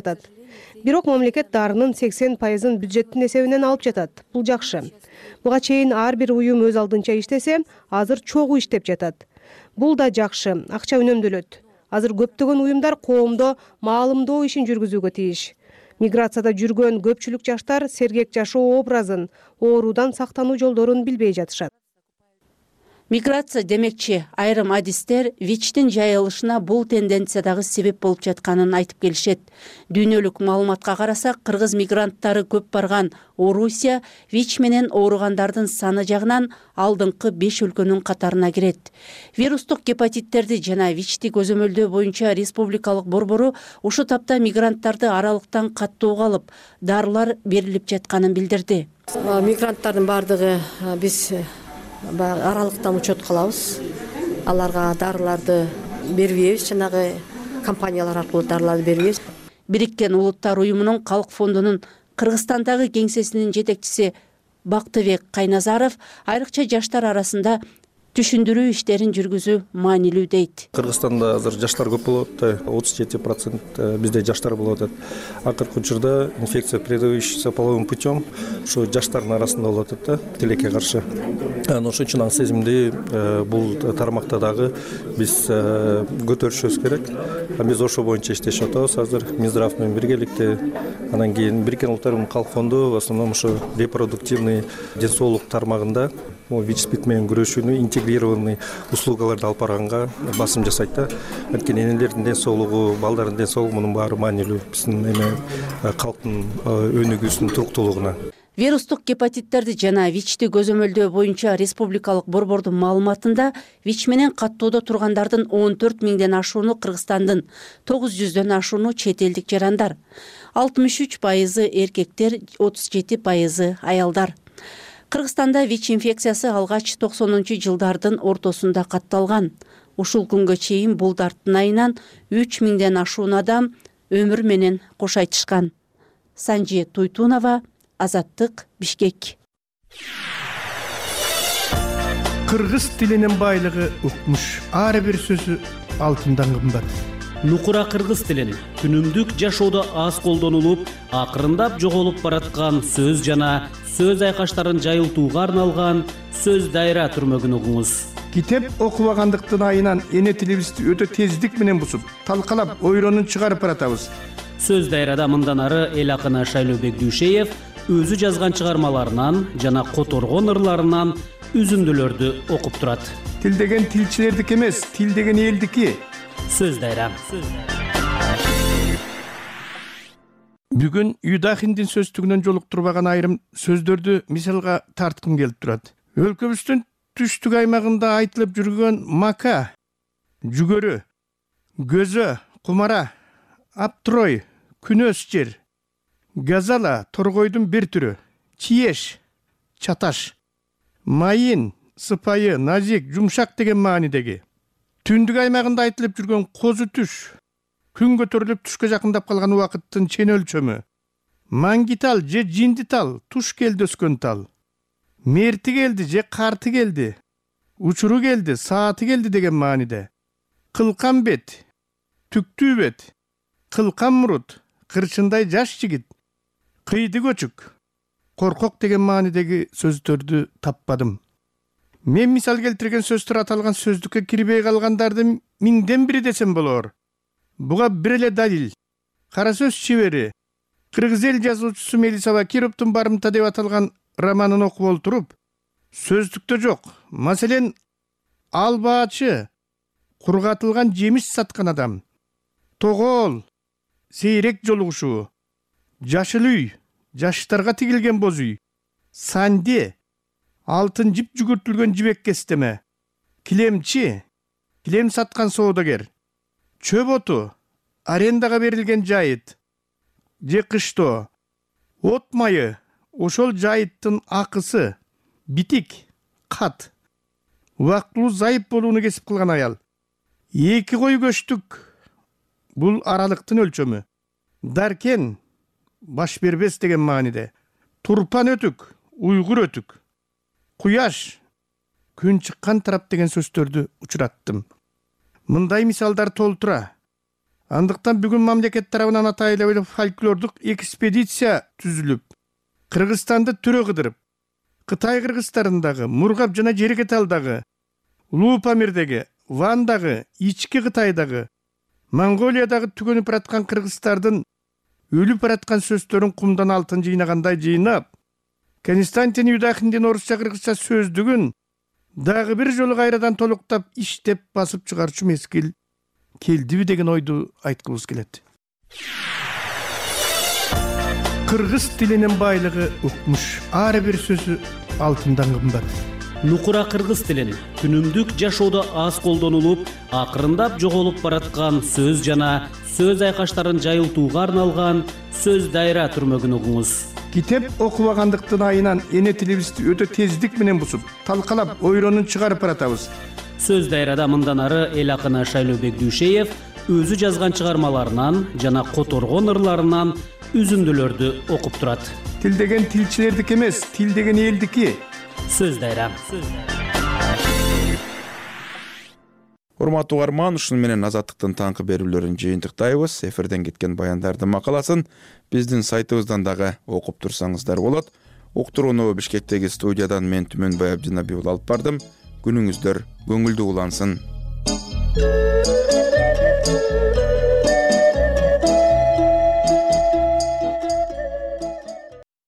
Бирок мамлекет дарынын 80% бюджеттин эсебинен алып жатат. Бул жакшы. Буга чейин ар бир уюм өз алдынча иштесе, азыр чогуу иштеп жатат. Бул да жакшы, акча үнөмдөлөт. Азыр көптөгөн уюмдар коомдо маалымдоо ишин жүргүзүүгө тийиш. Миграцияда жүргөн көпчүлүк жаштар сергек жашоо образын, оорудан сактануу жолдорун билбей жатышат. Миграция демекчи, айрым адистер ВИЧтин жайылышына бул тенденция дагы себеп болуп жатканын айтып келишет. Дүйнөлүк маалыматка карасак, кыргыз мигранттары көп барган Орусия ВИЧ менен ооругандардын саны жагынан алдыңкы 5 өлкөнүн катарына кирет. Вирустук гепатиттерди жана ВИЧти көзөмөлдөө боюнча республикалык борбору ушул тапта мигранттарды аралыктан каттоого алып, дарылар берилип жатканын билдирди. Мигранттардын бардыгы биз аралыктан учет кылабыз. Аларга дарыларды бербейбиз, жанагы компаниялар аркылуу дарыларды бербейбиз. Бириккен Улуттар уюмунун Калк фондунун Кыргызстандагы кеңсесинин жетекчиси Бактыбек Кайназаров айрыкча жаштар арасында түшүндүрүү иштерин жүргүзүү маанилүү дейт. Кыргызстанда азыр жаштар көп болуп атат, 37% бизде жаштар болуп атат. Акыркы учурда инфекция, передающаяся половым путем, ушу жаштардын арасында болуп атат да, тилекке каршы. Ошон үчүн аң сезимди бул тармакта дагы биз көтөрүшүбүз керек. Биз ошо боюнча иштешип атабыз азыр Минздрав менен биргеликте. Анан кийин Бириккен Улуттар уюмунун Калк фонду в основном ушу репродуктивный ден соолук тармагында ВИЧ-СПИД менен күрөшүүнү интегрированный услугаларды алып барганга басым жасайт да. Анткени энелердин ден соолугу, балдардын ден соолугу мунун баары маанилүү биздин калктын өнүгүүсүнүн туруктуулугуна. Вирустук гепатиттерди жана ВИЧти көзөмөлдөө боюнча республикалык борбордун маалыматында ВИЧ менен каттоодо тургандардын 14 миңден ашууну Кыргызстандын, 900дөн ашууну чет элдик жарандар. 63% эркектер, 37% аялдар. Кыргызстанда ВИЧ инфекциясы алгач 90-жылдардын ортосунда катталган. Ушул күнгө чейин бул дарттын айынан 3 миңден ашуун адам өмүр менен кош айтышкан. Санжи Туйтунова, Азаттык, Бишкек. Кыргыз тилинин байлыгы укмуш. Ар бир сөзү алтындан кымбат. Нукура кыргыз тилин күнүмдүк жашоодо аз колдонулуп, акырындап жоголуп бараткан сөз жана сөз айкаштарын жайылтууга арналган сөз дайра түрмөгүн угуңуз. Китеп окубагандыктын айынан эне тилибизди өтө тездик менен бусуп, талкалап, ойронун чыгарып баратабыз. Сөз дайрада мындан ары эл акыны Шайлообек Дүйшеев өзү жазган чыгармаларынан жана которгон ырларынан үзүндүлөрдү окуп турат. Тил деген тилчилердики эмес, тил деген элдики. Сөз дайра. Бүгүн Юдахиндин сөздүгүнөн жолуктурбаган айрым сөздөрдү мисалга тарткым келип турат. Өлкөбүздүн түштүк аймагында айтылып жүргөн мака, жүгөрү, көзө, кумара, аптрой, күнөс жер, газала, торгойдун бир түрү, чиеш, чаташ, майын, сыпайы, назик, жумшак деген маанидеги. Түндүк аймагында айтылып жүргөн козу түш, күн көтөрүлүп түшкө жакындап калган убакыттын чен өлчөмү, маңгитал же жиндитал, туш келди өскөн тал, мерти келди же карты келди, учуру келди, сааты келди деген мааниде. Кылкан бет, түктүү бет, кылкан мурут, кырчындай жаш жигит, кыйды көчүк, коркок деген маанидеги сөздөрдү таппадым. Мен мисал келтирген сөздөр аталган сөздүккө кирбей калгандарды миңден бири десем болор. Буга бир эле далил. Кара сөз чебери, кыргыз эл жазуучусу Мелиса Бакировдун Барымта деп аталган романын окуп олтуруп, сөздүктө жок. Маселен, албаачы, кургатылган жемиш саткан адам, тогоол, сейрек жолугушуу, жашыл үй, жаштарга тигилген боз үй, санде, алтын жип жүгүртүлгөн жибек кестеме, килемчи, килем саткан соодагер, чөп оту, арендага берилген жайыт, же кыштоо, от майы, ошол жайыттын акысы, битик, кат, убактылуу зайып болууну кесип кылган аял, 2 кой көчтүк, бул аралыктын өлчөмү, даркен, баш бербес деген мааниде, турпан өтүк, уйгур өтүк, куяш, күн чыккан тарап деген сөздөрдү учураттым. Мындай мисалдар толтура. Андыктан бүгүн мамлекет тарабынан атайлуу фольклордук экспедиция түзүлүп, Кыргызстанды түрө кыдырып, Кытай кыргыздарындагы, Мургап жана Жерекеталдагы, Улуу Памирдеги, Вандагы, ички Кытайдагы, Монголиядагы түгөнүп бараткан кыргыздардын өлүп бараткан сөздөрүн кумдан алтын жыйнагандай жыйнап, Константин Юдахиндин орусча кыргызча сөздүгүн дагы бир жолу кайрадан толуктап иштеп басып чыгарчу мезгил келдиби деген ойду айткыбыз келет. Кыргыз тилинин байлыгы укмуш, ар бир сөзү алтындан кымбат. Нукура кыргыз тилин күнүмдүк жашоодо аз колдонулуп, акырындап жоголуп бараткан сөз жана сөз айкаштарын жайылтууга арналган сөз дайра түрмөгүн угуңуз. Китеп окубагандыктын айынан эне тилибизди өтө тездик менен бусуп, талкалап, ойронун чыгарып баратабыз. Сөз дайрада мындан ары эл акыны Шайлообек Дүйшеев өзү жазган чыгармаларынан жана которгон ырларынан үзүндүлөрдү окуп турат. Тил деген тилчилердики эмес, тил деген элдики. Сөз дайра. Урматтуу угарман, ушуну менен Азаттыктын таңкы берүүлөрүн жыйынтыктайбыз. Эфирден кеткен баяндардын макаласын биздин сайтыбыздан дагы окуп турсаңыздар болот. Уктурууну Бишкектеги студиядан мен Түмөнбай Абдинабиев алып бардым. Күнүңүздөр көңүлдүү улансын.